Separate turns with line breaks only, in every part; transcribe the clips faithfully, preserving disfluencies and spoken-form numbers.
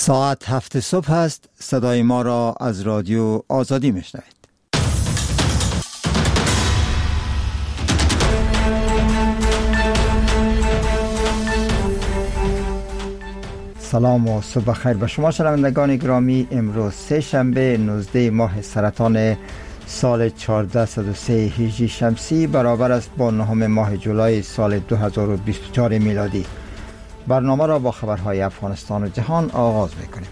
ساعت هفت صبح است. صدای ما را از رادیو آزادی میشنوید. سلام و صبح خیر به شما شنوندگان گرامی. امروز سه شنبه نوزده ماه سرطان سال چهارده صد و سه هجری شمسی برابر است با نهم ماه جولای سال دو هزار و بیست و چهار میلادی. برنامه را با خبرهای افغانستان و جهان آغاز میکنیم.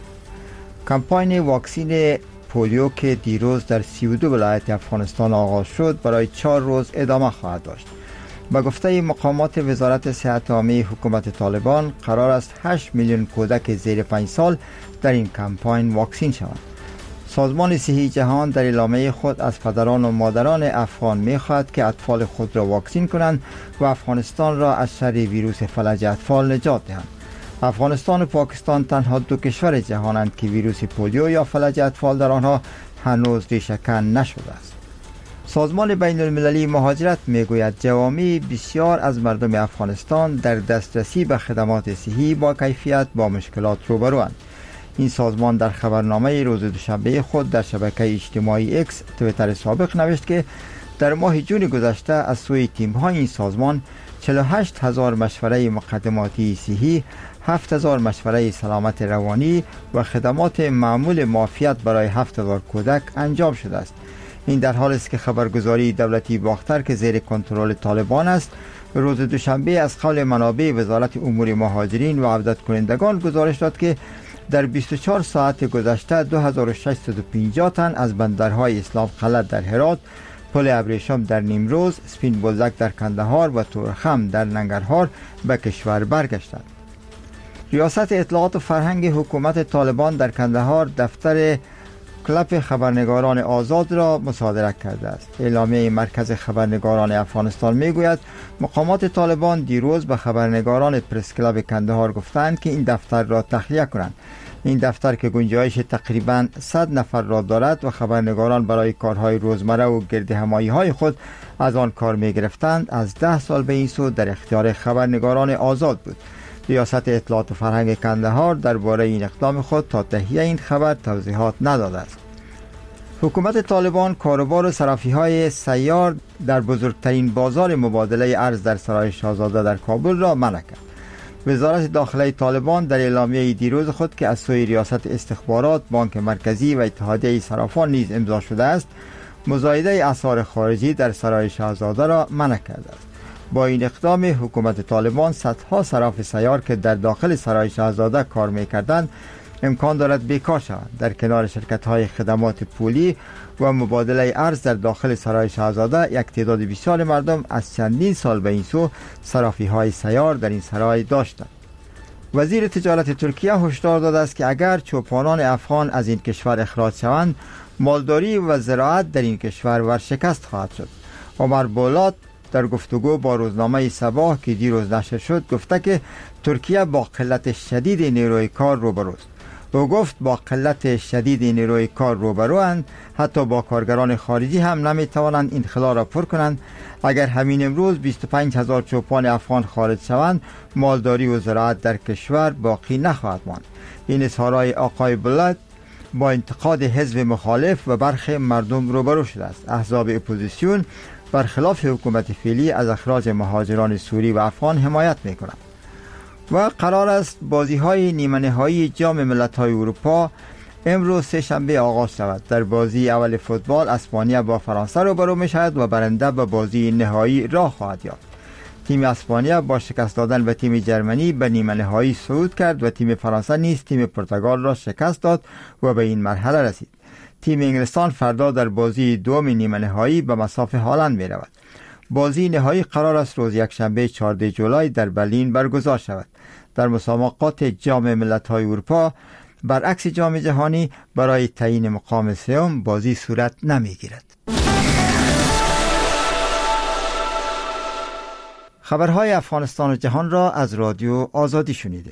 کمپاین واکسین پولیو که دیروز در سی و دو ولایت افغانستان آغاز شد برای چهار روز ادامه خواهد داشت. به گفته مقامات وزارت صحت عامه حکومت طالبان قرار است هشت میلیون کودک زیر پنج سال در این کمپاین واکسین شوند. سازمان صحی جهان در اعلامیه خود از پدران و مادران افغان می‌خواهد که اطفال خود را واکسین کنند و افغانستان را از شر ویروس فلج اطفال نجات دهند. افغانستان و پاکستان تنها دو کشور جهانند که ویروس پولیو یا فلج اطفال در آنها هنوز ریشه‌کن نشده است. سازمان بین المللی مهاجرت میگوید جوامع بسیار از مردم افغانستان در دسترسی به خدمات صحی با کیفیت با مشکلات روبروند. این سازمان در خبرنامه روز دوشنبه خود در شبکه اجتماعی اکس توییتر سابق نوشت که در ماه جون گذشته از سوی تیم‌های این سازمان چهل و هشت هزار مشوره مقدماتی صحی، هفت هزار مشوره سلامت روانی و خدمات معمول معافیت برای هفت هزار کودک انجام شده است. این در حالی است که خبرگزاری دولتی باختر که زیر کنترل طالبان است روز دوشنبه از قول منابع وزارت امور مهاجرین و عودت کنندگان گزارش داد که در بیست و چهار ساعت گذشته دو هزار و ششصد و پنجاه تن از بندرهای اسلام خلد در هرات، پل ابریشم در نیمروز، سپین بولدک در کندهار و تورخم در ننگرهار به کشور برگشتند. ریاست اطلاعات و فرهنگ حکومت طالبان در کندهار دفتر کلب خبرنگاران آزاد را مصادره کرده است. اعلامیه مرکز خبرنگاران افغانستان میگوید مقامات طالبان دیروز به خبرنگاران پرس کلب کندهار گفتند که این دفتر را تخلیه کنند. این دفتر که گنجایش تقریباً صد نفر را دارد و خبرنگاران برای کارهای روزمره و گردهمایی های خود از آن کار می گرفتند از ده سال به این سو در اختیار خبرنگاران آزاد بود. ریاست اطلاعات و فرهنگ کندهار درباره این اقدام خود تا تهیه این خبر توضیحات نداده است. حکومت طالبان کاروبار و صرافی‌های سیار در بزرگترین بازار مبادله ارز در سرای شاهزاده در کابل را منع کرد. وزارت داخله طالبان در اعلامیه دیروز خود که از سوی ریاست استخبارات، بانک مرکزی و اتحادیه صرافان نیز امضا شده است، مزایده اسعار خارجی در سرای شاهزاده را منع کرده است. با این اقدام حکومت طالبان صدها صراف سیار که در داخل سرای شاهزاده کار می‌کردند امکان دارد بیکار شوند. در کنار شرکت‌های خدمات پولی و مبادله ارز در داخل سرای شاهزاده یک تعداد بسیار مردم از چندین سال به این سو صرافی‌های سیار در این سرای داشتند. وزیر تجارت ترکیه هشدار داده است که اگر چوپانان افغان از این کشور اخراج شوند مالداری و زراعت در این کشور ورشکست خواهد شد. عمر بولات در گفتگو با روزنامه صباح که دیروز نشر شد گفته که ترکیه با قلت شدید نیروی کار روبروست. او گفت با قلت شدید نیروی کار روبروند، حتی با کارگران خارجی هم نمیتوانند این خلا را پر کنند. اگر همین امروز بیست و پنج هزار چوپان افغان خارج شوند مالداری و زراعت در کشور باقی نخواهد ماند. این اظهارات آقای بولات با انتقاد حزب مخالف و برخی مردم روبرو شده است. احزاب اپوزیسیون برخلاف حکومت فعلی از اخراج مهاجران سوری و افغان حمایت میکنند. و قرار است بازی‌های نیمه نهایی جام ملت‌های اروپا امروز سه شنبه آغاز شود. در بازی اول فوتبال اسپانیا با فرانسه روبرو می‌شود و برنده به بازی نهایی راه خواهد یافت. تیم اسپانیا با شکست دادن به تیم جرمنی به نیمه نهایی صعود کرد و تیم فرانسه نیز تیم پرتغال را شکست داد و به این مرحله رسید. تیم انگلستان فردا در بازی دوم نیمه نهایی به مصاف هالند می‌رود. بازی نهایی قرار است روز یکشنبه چهاردهم جولای در برلین برگزار شود. در مسابقات جام ملت‌های اروپا برعکس جام جهانی برای تعیین مقام سوم بازی صورت نمی‌گیرد. خبرهای افغانستان و جهان را از رادیو آزادی شنیدید.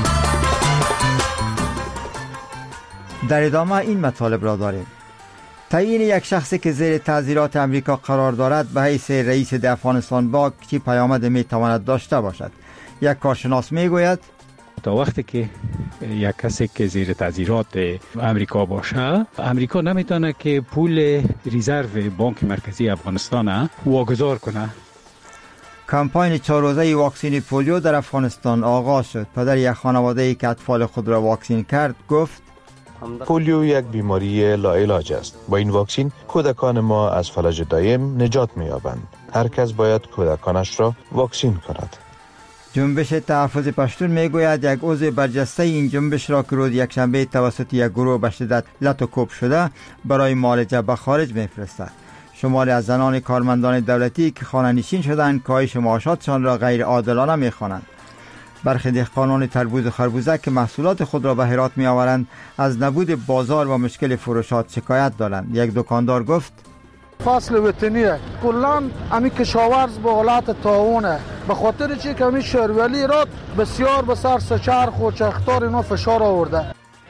در ادامه این مطالب را داریم. تعیین یک شخصی که زیر تعزیرات امریکا قرار دارد به حیث رئیس د افغانستان بانک چه پیامد می تواند داشته باشد؟ یک کارشناس می گوید
تا وقتی که یک کسی که زیر تعزیرات امریکا باشه، امریکا نمیتونه که پول رزرو بانک مرکزی افغانستان واگذار کنه.
کمپاین چهار روزه واکسین پولیو در افغانستان آغاز شد. پدر یک خانواده‌ای که اطفال خود را واکسین کرد گفت
پولیو یک بیماری لاعلاج است. با این واکسین کودکان ما از فلج دایم نجات می‌یابند. هر کس باید کودکانش را واکسین کند.
جنبش تحفظ پشتون میگوید یک عضو برجسته این جنبش را که روز یک شنبه توسط یک گروه به شدت لط و کوب شده برای معالجه به خارج میفرستد. شماری از زنان کارمندان دولتی که خانه نشین شدند کاهش معاشاتشان را غیر عادلانه میخوانند. برخی دهقانان تربوز و خربوزه که محصولات خود را به هرات می آورند از نبود بازار و مشکل فروشات شکایت دارند. یک دکاندار گفت
فصل وطنیه کلان امی کشاورز به حالت طاعونه، به خاطر چی که امی شهرولی را بسیار به سر سچرخ و چختار اینا فشار آورده.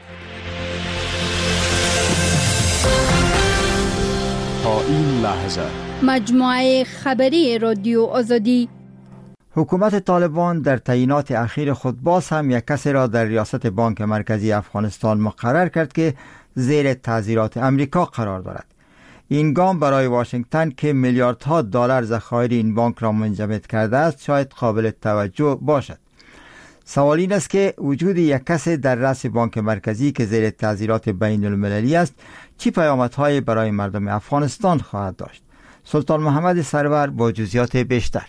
تا این لحظه
مجموعه خبری رادیو آزادی.
حکومت طالبان در تعیینات اخیر خود باز هم یک کسی را در ریاست بانک مرکزی افغانستان مقرر کرد که زیر تعزیرات امریکا قرار دارد. این گام برای واشنگتن که میلیاردها دلار ذخایر این بانک را منجمد کرده است شاید قابل توجه باشد. سوال این است که وجود یک کسی در رأس بانک مرکزی که زیر تعزیرات بین المللی است چه پیامدهایی برای مردم افغانستان خواهد داشت؟ سلطان محمد سرور با جزئیات بیشتر.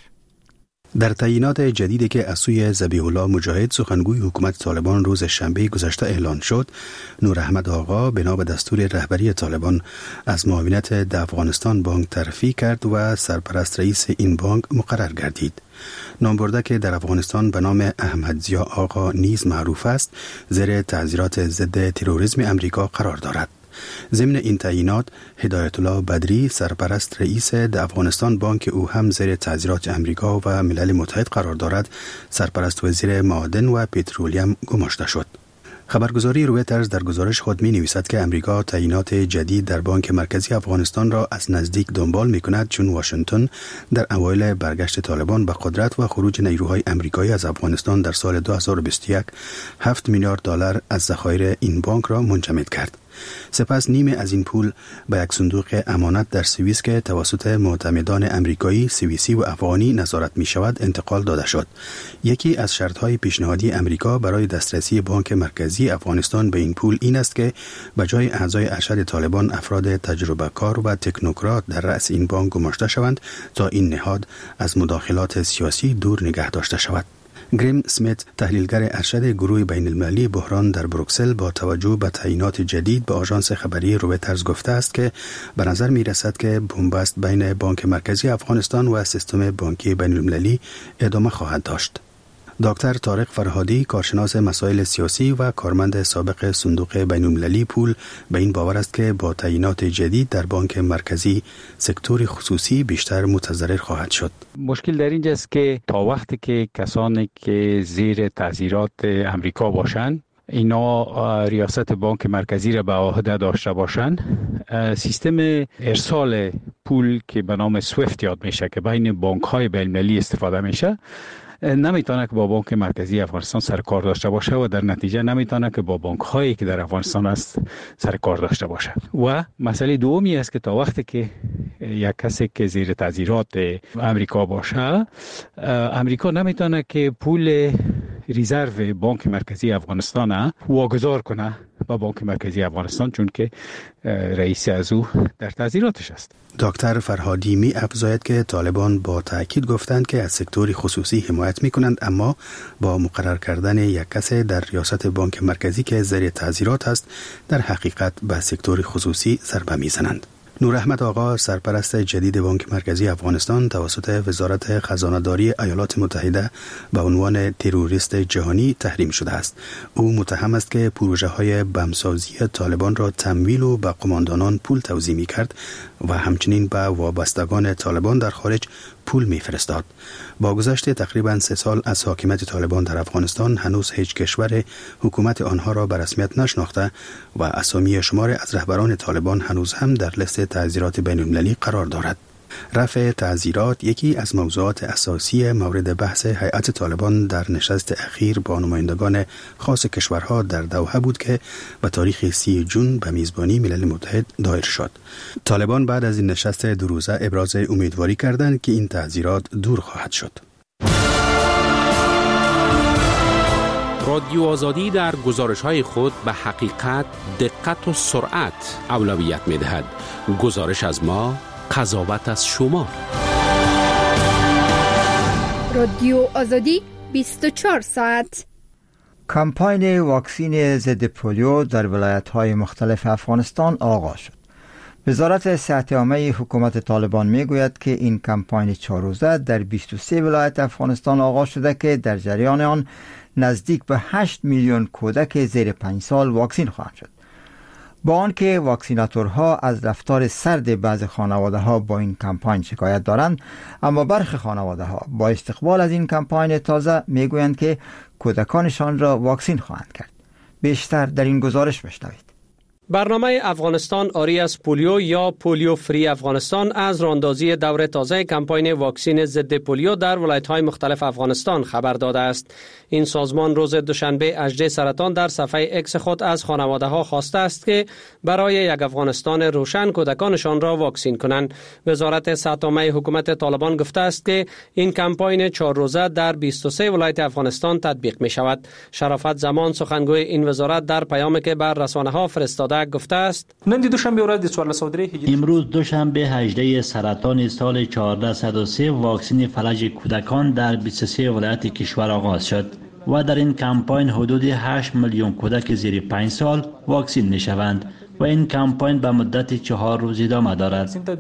در تعیینات جدیدی که از سوی ذبیح الله مجاهد سخنگوی حکومت طالبان روز شنبه گذشته اعلان شد، نور احمد آقا بنا به دستور رهبری طالبان از معاونت در افغانستان بانک ترفیع کرد و سرپرست رئیس این بانک مقرر گردید. نامبرده که در افغانستان به نام احمد ضیا آقا نیز معروف است، زیر تعزیرات ضد تروریسم امریکا قرار دارد. ضمن این تعیینات هدایت الله بدری سرپرست رئیس د افغانستان بانک او هم زیر تعزیرات امریکا و ملل متحد قرار دارد، سرپرست وزیر معادن و پترولیم گماشته شد. خبرگزاری رویترز در گزارش خود می نویسد که امریکا تعیینات جدید در بانک مرکزی افغانستان را از نزدیک دنبال می کند، چون واشنگتن در اوایل برگشت طالبان به قدرت و خروج نیروهای امریکایی از افغانستان در سال دو هزار و بیست و یک هفت میلیارد دلار از ذخایر این بانک را منجمد کرد. سپس نیمه از این پول به یک صندوق امانت در سوئیس که توسط معتمدان امریکایی، سوئیسی و افغانی نظارت می شود انتقال داده شد. یکی از شرطهای پیشنهادی امریکا برای دسترسی بانک مرکزی افغانستان به این پول این است که به جای اعضای ارشد طالبان افراد تجربه کار و تکنوکرات در رأس این بانک گماشته شوند تا این نهاد از مداخلات سیاسی دور نگه داشته شود. گریم سمیت، تحلیلگر ارشد گروه بین المللی بحران در بروکسل، با توجه به تعیینات جدید به آژانس خبری رویترز گفته است که به نظر می رسد که بنبست بین بانک مرکزی افغانستان و سیستم بانکی بین المللی ادامه خواهد داشت. دکتر طارق فرهادی، کارشناس مسائل سیاسی و کارمند سابق صندوق بین‌المللی پول، به این باور است که با تعیینات جدید در بانک مرکزی سکتور خصوصی بیشتر متضرر خواهد شد.
مشکل در اینجاست که تا وقتی که کسانی که زیر تعزیرات امریکا باشند، اینا ریاست بانک مرکزی را به عهده داشته باشند، سیستم ارسال پول که به نام سویفت یاد میشه که بین بانک‌های بین‌المللی استفاده میشه، نمیتونه که با بانک مرکزی افغانستان سر کار داشته باشه و در نتیجه نمیتونه که با بانک هایی که در افغانستان است سر کار داشته باشه. و مسئله دومی است که تا وقتی که یک کسی که زیر تعزیرات امریکا باشه، امریکا نمیتونه که پول رزرو بانک مرکزی افغانستان واگذار کنه با بانک مرکزی افغانستان، چون که رئیس از او در تعزیراتش است.
دکتر فرهادی می افزاید که طالبان با تأکید گفتند که از سکتور خصوصی حمایت می کنند، اما با مقرر کردن یک کس در ریاست بانک مرکزی که زیر تعزیرات است، در حقیقت به سکتور خصوصی ضربه می زنند. نور احمد آقا سرپرست جدید بانک مرکزی افغانستان توسط وزارت خزانه‌داری ایالات متحده به عنوان تروریست جهانی تحریم شده است. او متهم است که پروژه های بمسازی طالبان را تمویل و به قماندانان پول توزیع می کرد و همچنین به وابستگان طالبان در خارج پول می فرستاد. با گذشت تقریبا سه سال از حاکمیت طالبان در افغانستان هنوز هیچ کشور حکومت آنها را به رسمیت نشناخته و اسامی شمار از رهبران طالبان هنوز هم در لیست تعزیرات بین المللی قرار دارد. رفع تعزیرات یکی از موضوعات اساسی مورد بحث هیئت طالبان در نشست اخیر با نمایندگان خاص کشورها در دوحه بود که به تاریخ سی جون به میزبانی ملل متحد دایر شد. طالبان بعد از این نشست دو روزه ابراز امیدواری کردند که این تعزیرات دور خواهد شد.
رادیو آزادی در گزارش‌های خود به حقیقت، دقت و سرعت اولویت می‌دهد. گزارش از ما، قضاوت از شما.
رادیو آزادی بیست و چهار ساعت.
کمپاین واکسین ضد پولیو در ولایت‌های مختلف افغانستان آغاز شد. وزارت صحت عامه حکومت طالبان میگوید که این کمپاین چهار روزه در بیست و سه ولایت افغانستان آغاز شده که در جریان آن نزدیک به هشت میلیون کودک زیر پنج سال واکسین خواهند شد. با آنکه واکسیناتورها از رفتار سرد بعض خانواده‌ها با این کمپاین شکایت دارند، اما برخی خانواده‌ها با استقبال از این کمپاین تازه میگویند که کودکانشان را واکسین خواهند کرد. بیشتر در این گزارش بشنوید.
برنامه افغانستان آری از پولیو یا پولیو فری افغانستان از راندازی دور تازه کمپاین واکسین ضد پولیو در ولایت‌های مختلف افغانستان خبر داده است. این سازمان روز دوشنبه اژده سرطان در صفحه اکس خود از خانواده‌ها خواسته است که برای یک افغانستان روشن کودکانشان را واکسین کنند. وزارت صحت عامه حکومت طالبان گفته است که این کمپاین چهار روزه در بیست و سه ولایت افغانستان تطبیق می شود. شرافت زمان سخنگوی این وزارت در پیامی که بر رسانه‌ها فرستاده گفته است:
امروز دوشنبه هجده سرطان سال چهارده صد و سه واکسین فلج کودکان در بیست و سه ولایت کشور آغاز شد و در این کمپاین حدود هشت میلیون کودک زیر پنج سال واکسین می شوند و این کمپاین به مدت چهار روز ادامه دارد.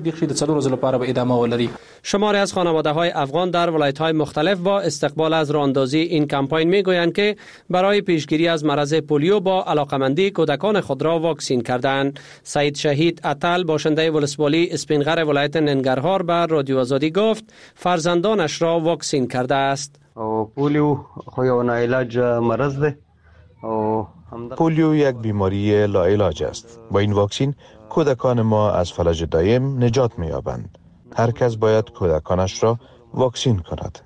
شماری از خانواده‌های افغان در ولایت‌های مختلف با استقبال از راندازی این کمپاین می‌گویند که برای پیشگیری از مرض پولیو با علاقمندی کودکان خود را واکسین کردند. سعید شهید اتل باشنده ولسوالی اسپینغر ولایت ننگرهار بر رادیو آزادی گفت فرزندانش را واکسین کرده است.
پولیو خو یو ناعلاج مرض ده.
پولیو یک بیماری لاعلاج است. با این واکسین کودکان ما از فلج دایم نجات می‌یابند. هر کس باید کودکانش را واکسین کند.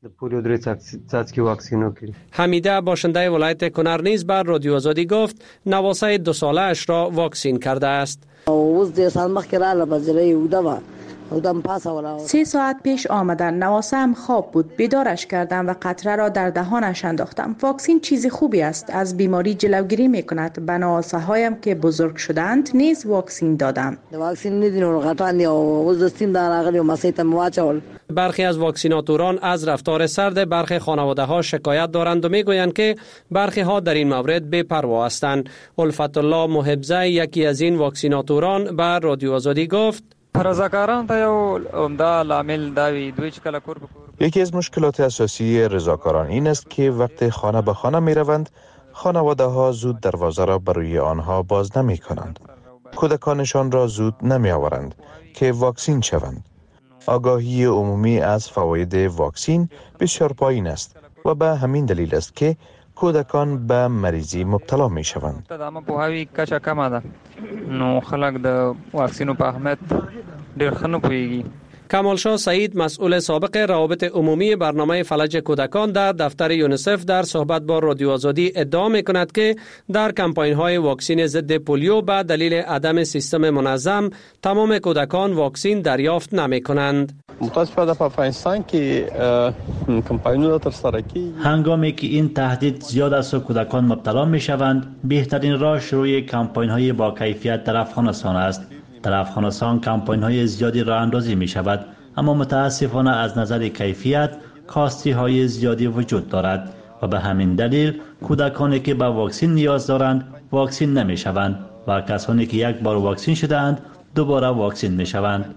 حمیده باشنده ولایت کنر نیز بر رادیو آزادی گفت نواسه دو ساله اش را واکسین کرده است.
سه ساعت پیش آمدن، نواسه هم خواب بود، بیدارش کردم و قطره را در دهانش انداختم. واکسین چیز خوبی است، از بیماری جلوگیری می کند. به نواسه هایم که بزرگ شدند نیز واکسین دادم.
برخی از واکسیناتوران از رفتار سرد برخی خانواده ها شکایت دارند و می گویند که برخی ها در این مورد بے پروا هستند. الفت الله محبزه یکی از این واکسیناتوران بر رادیو آزادی گفت
یکی از مشکلات اساسی رضاکاران این است که وقتی خانه به خانه می روند خانواده ها زود دروازه را برای آنها باز نمی کنند. کودکانشان را زود نمی آورند که واکسین شوند. آگاهی عمومی از فواید واکسین بسیار پایین است و به همین دلیل است که کودکان به مریضی مبتلا می شوند.
کمالشاه سعید مسئول سابق روابط عمومی برنامه فلج کودکان در دفتر یونیسف در صحبت با رادیو آزادی ادعا می کند که در کمپاین های واکسین ضد پولیو به دلیل عدم سیستم منظم تمام کودکان واکسین دریافت نمی کنند.
متاسفانه در افغانستان که کمپاین‌ها تر سره کی
هنگامی که این تهدید زیاد است و کودکان مبتلا می شوند، بهترین راه شروع کمپاین های با کیفیت در افغانستان است. در افغانستان کمپاین های زیادی راه اندازی می شود، اما متاسفانه از نظر کیفیت کاستی های زیادی وجود دارد و به همین دلیل کودکانی که به واکسین نیاز دارند واکسین نمی شوند و کسانی که یک بار واکسین شدند دوباره واکسین می شوند.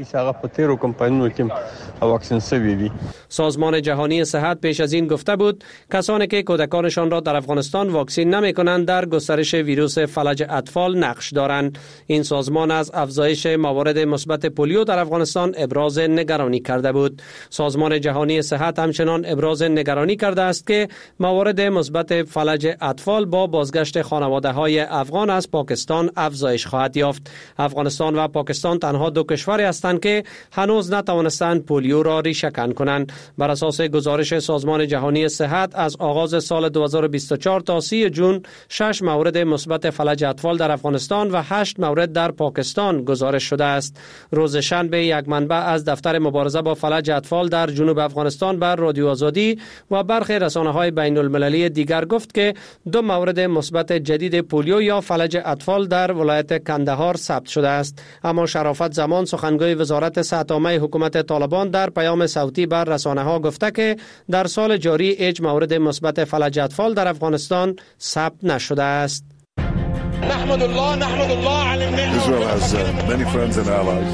سازمان جهانی صحت پیش از این گفته بود کسانی که کودکانشان را در افغانستان واکسین نمی کنند در گسترش ویروس فلج اطفال نقش دارند. این سازمان از افزایش موارد مثبت پولیو در افغانستان ابراز نگرانی کرده بود. سازمان جهانی صحت همچنان ابراز نگرانی کرده است که موارد مثبت فلج اطفال با بازگشت خانواده های افغان از پاکستان افزایش خواهد یافت. افغانستان و پاکستان تنها دو کشوری هستند که هنوز نتوانستند پولیو را ریشه‌کن کنند. بر اساس گزارش سازمان جهانی صحت از آغاز سال دو هزار و بیست و چهار تا سی جون شش مورد مثبت فلج اطفال در افغانستان و هشت مورد در پاکستان گزارش شده است. روز شنبه یک منبع از دفتر مبارزه با فلج اطفال در جنوب افغانستان بر رادیو آزادی و برخی رسانه‌های بین المللی دیگر گفت که دو مورد مثبت جدید پولیو یا فلج اطفال در ولایت کندهار ثبت شده است. اما شرافت زمان سخنگوی وزارت صحت عامه حکومت طالبان در پیام صوتی بر رسانه‌ها گفته که در سال جاری هیچ مورد مثبت فلج اطفال در افغانستان ثبت نشده است.
نحمد الله نحمد الله على النعمة. Israel has uh, many friends and allies.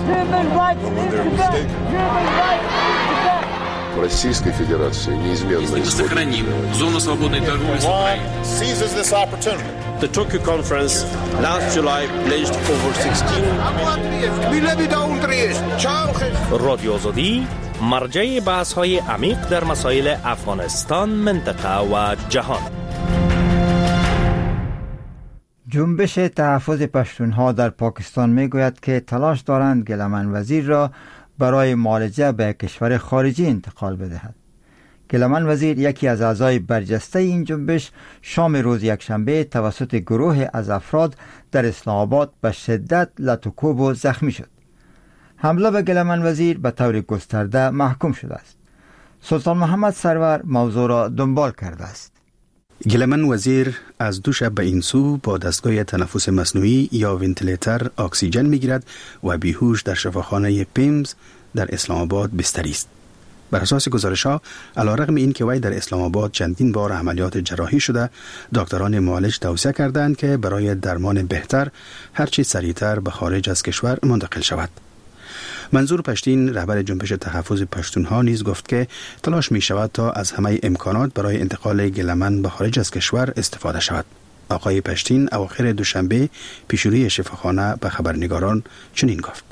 В Российской Федерации неизменно
сохраним зону свободной торговли с Украиной.
Seizes this opportunity.
The Tokyo conference last July pledged over sixteen
رادیو آزادی مرجع بحث‌های عمیق در مسائل افغانستان، منطقه و جهان.
جنبش تحفظ پشتونها در پاکستان می گوید که تلاش دارند گلمن وزیر را برای معالجه به کشور خارجی انتقال بدهد. گلمن وزیر یکی از اعضای برجسته این جنبش شام روز یکشنبه توسط گروه از افراد در اسلام آباد به شدت لطوکوب و زخمی شد. حمله به گلمن وزیر به طور گسترده محکوم شده است. سلطان محمد سرور موضوع را دنبال کرده است.
گلمن وزیر از دو شب به این سو با دستگاه تنفس مصنوعی یا ونتیلیتر اکسیژن میگیرد و بیهوش در شفاخانه پیمز در اسلام آباد بستری است. بر اساس گزارش‌ها علیرغم این که وی در اسلام آباد چندین بار عملیات جراحی شده، دکتران معالج توصیه کردند که برای درمان بهتر هرچی سریعتر به خارج از کشور منتقل شود. منظور پشتین رهبر جنبش تحفظ پشتونها نیز گفت که تلاش می شود تا از همه امکانات برای انتقال گلمن به خارج از کشور استفاده شود. آقای پشتین اواخر دوشنبه پیشروی شفاخانه به خبرنگاران چنین گفت: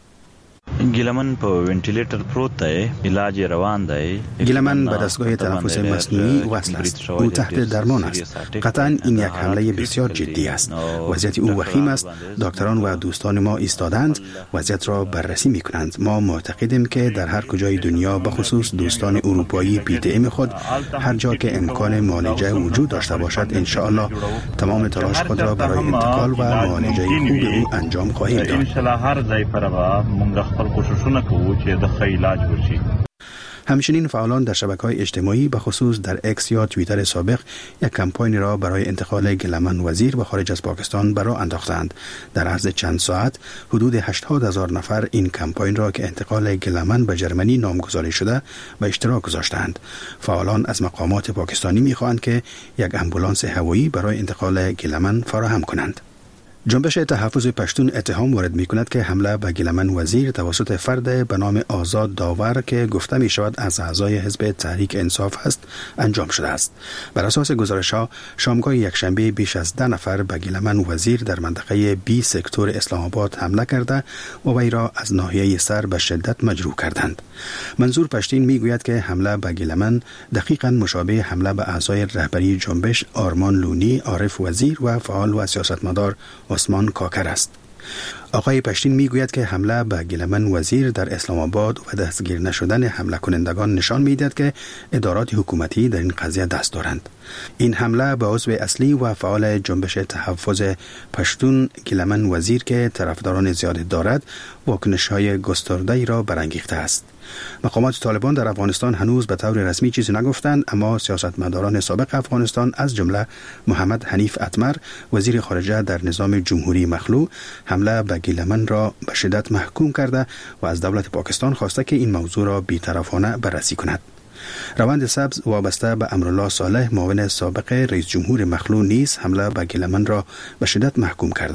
گلمن په ونتیلیتر پروت دی، علاج روان دی.
گلمن به دستگاه تنفس مصنوعی وصل است. او تحت درمان است. قطعا این یک حمله بسیار جدی است. وضعیت او وخیم است. دکتران و دوستان ما ایستادند، وضعیت را بررسی می کنند. ما معتقدیم که در هر کجای دنیا، به خصوص دوستان اروپایی پی دی ام خود، هر جا که امکان معالجه وجود داشته باشد، ان شاء الله تمام تلاش خود را برای انتقال و معالجه خوب او انجام خواهیم داد.
ان شاء الله هر ځای پروا موږ کوششونه کوو چې د ښه علاج وشي.
همچنین فعالان در شبکه‌های اجتماعی به خصوص در اکس یا توییتر سابق یک کمپاین را برای انتقال گلمن وزیر به خارج از پاکستان به راه انداختند. در عرض چند ساعت حدود هشتاد هزار نفر این کمپاین را که انتقال گلمن به جرمنی نامگذاری شده به اشتراک گذاشتند. فعالان از مقامات پاکستانی می‌خواهند که یک آمبولانس هوایی برای انتقال گلمن فراهم کنند. جنبش تحفظ پشتون اتهام وارد می کند که حمله به گلمن وزیر توسط فرد به نام آزاد داور که گفته می شود از اعضای حزب تحریک انصاف است انجام شده است. بر اساس گزارش ها شامگاه یکشنبه بیش از ده نفر به گلمن وزیر در منطقه بی سکتور اسلام آباد حمله کرده و وی را از ناحیه سر به شدت مجروح کردند. منظور پشتین می گوید که حمله به گلمن دقیقاً مشابه حمله به اعضای رهبری جنبش آرمان لونی، عارف وزیر و فعال و سیاستمدار عثمان کاکر است. آقای پشتین میگوید که حمله به گلمن وزیر در اسلام آباد و دستگیر نشدن حمله کنندگان نشان میدهد که ادارات حکومتی در این قضیه دست دارند. این حمله به عضو اصلی و فعال جنبش تحفظ پشتون گلمن وزیر که طرفداران زیاد دارد واکنش‌های گسترده‌ای را برانگیخته است. مقامات طالبان در افغانستان هنوز به طور رسمی چیزی نگفتند، اما سیاستمداران سابق افغانستان از جمله محمد حنیف اتمر وزیر خارجه در نظام جمهوری مخلوع حمله به گلمن را به شدت محکوم کرده و از دولت پاکستان خواسته که این موضوع را بی‌طرفانه بررسی کند. روند سبز وابسته به امرالله صالح معاون سابق رئیس جمهور مخلوع نیز حمله به گلمن را به شدت محکوم کرده.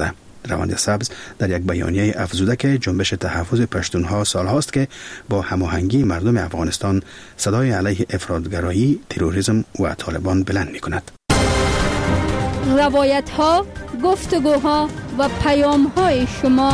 روند سبز در یک بیانیه افزوده که جنبش تحفظ پشتونها سالهاست که با هماهنگی مردم افغانستان صدای علیه افراطگرایی، تروریسم و طالبان بلند می کند.
روایت ها، گفتگوها و پیام های شما.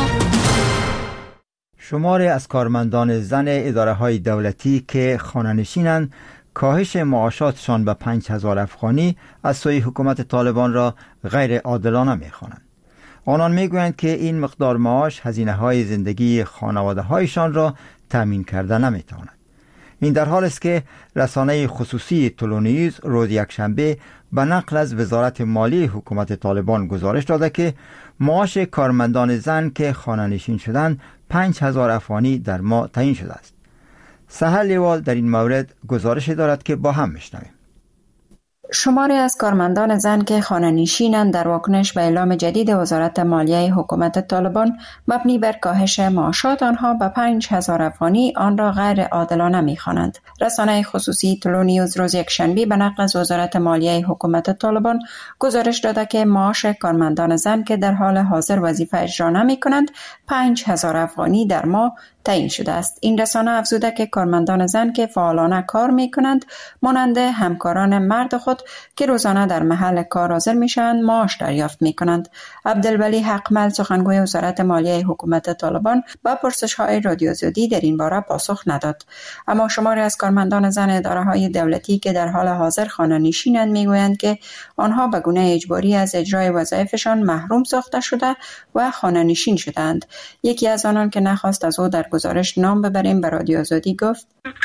شماری از کارمندان زن اداره های دولتی که خانه‌نشینند کاهش معاشاتشان به پنج هزار افغانی از سوی حکومت طالبان را غیر عادلانه می خوانند. آنان می گویند که این مقدار معاش هزینه های زندگی خانواده هایشان را تامین کرده نمی تواند. این در حال است که رسانه خصوصی تلونیوز روز یکشنبه به نقل از وزارت مالی حکومت طالبان گزارش داده که معاش کارمندان زن که خانه‌نشین شدند پنج هزار افغانی در ماه تعیین شده است. سهر لیوال در این مورد گزارش دارد که با هم میشنویم.
شماری از کارمندان زن که خانه‌نشینند در واکنش به اعلام جدید وزارت مالیه حکومت طالبان مبنی بر کاهش معاشات آنها به پنج هزار افغانی آن را غیر عادلانه می‌خوانند. رسانه خصوصی تلونیوز روز یکشنبه به نقل از وزارت مالیه حکومت طالبان گزارش داده که معاش کارمندان زن که در حال حاضر وظیفه اجرا نمی‌کنند پنج هزار افغانی در ماه تعیین شده است. این رسانه افزوده که کارمندان زن که فعالانه کار می کنند مانند همکاران مرد خود که روزانه در محل کار حاضر می شوند معاش دریافت می کنند. عبدالولی حقمل سخنگوی وزارت مالیه حکومت طالبان با پرسش های رادیو زودی در این باره پاسخ نداد. اما شماری از کارمندان زن اداره های دولتی که در حال حاضر خانه نشینند می گویند که آنها به گونه اجباری از اجرای وظایفشان محروم ساخته شده و خانه نشین شدند. یکی از آنان که نخواست از او در گزارش نام ببریم به رادیو آزادی گفت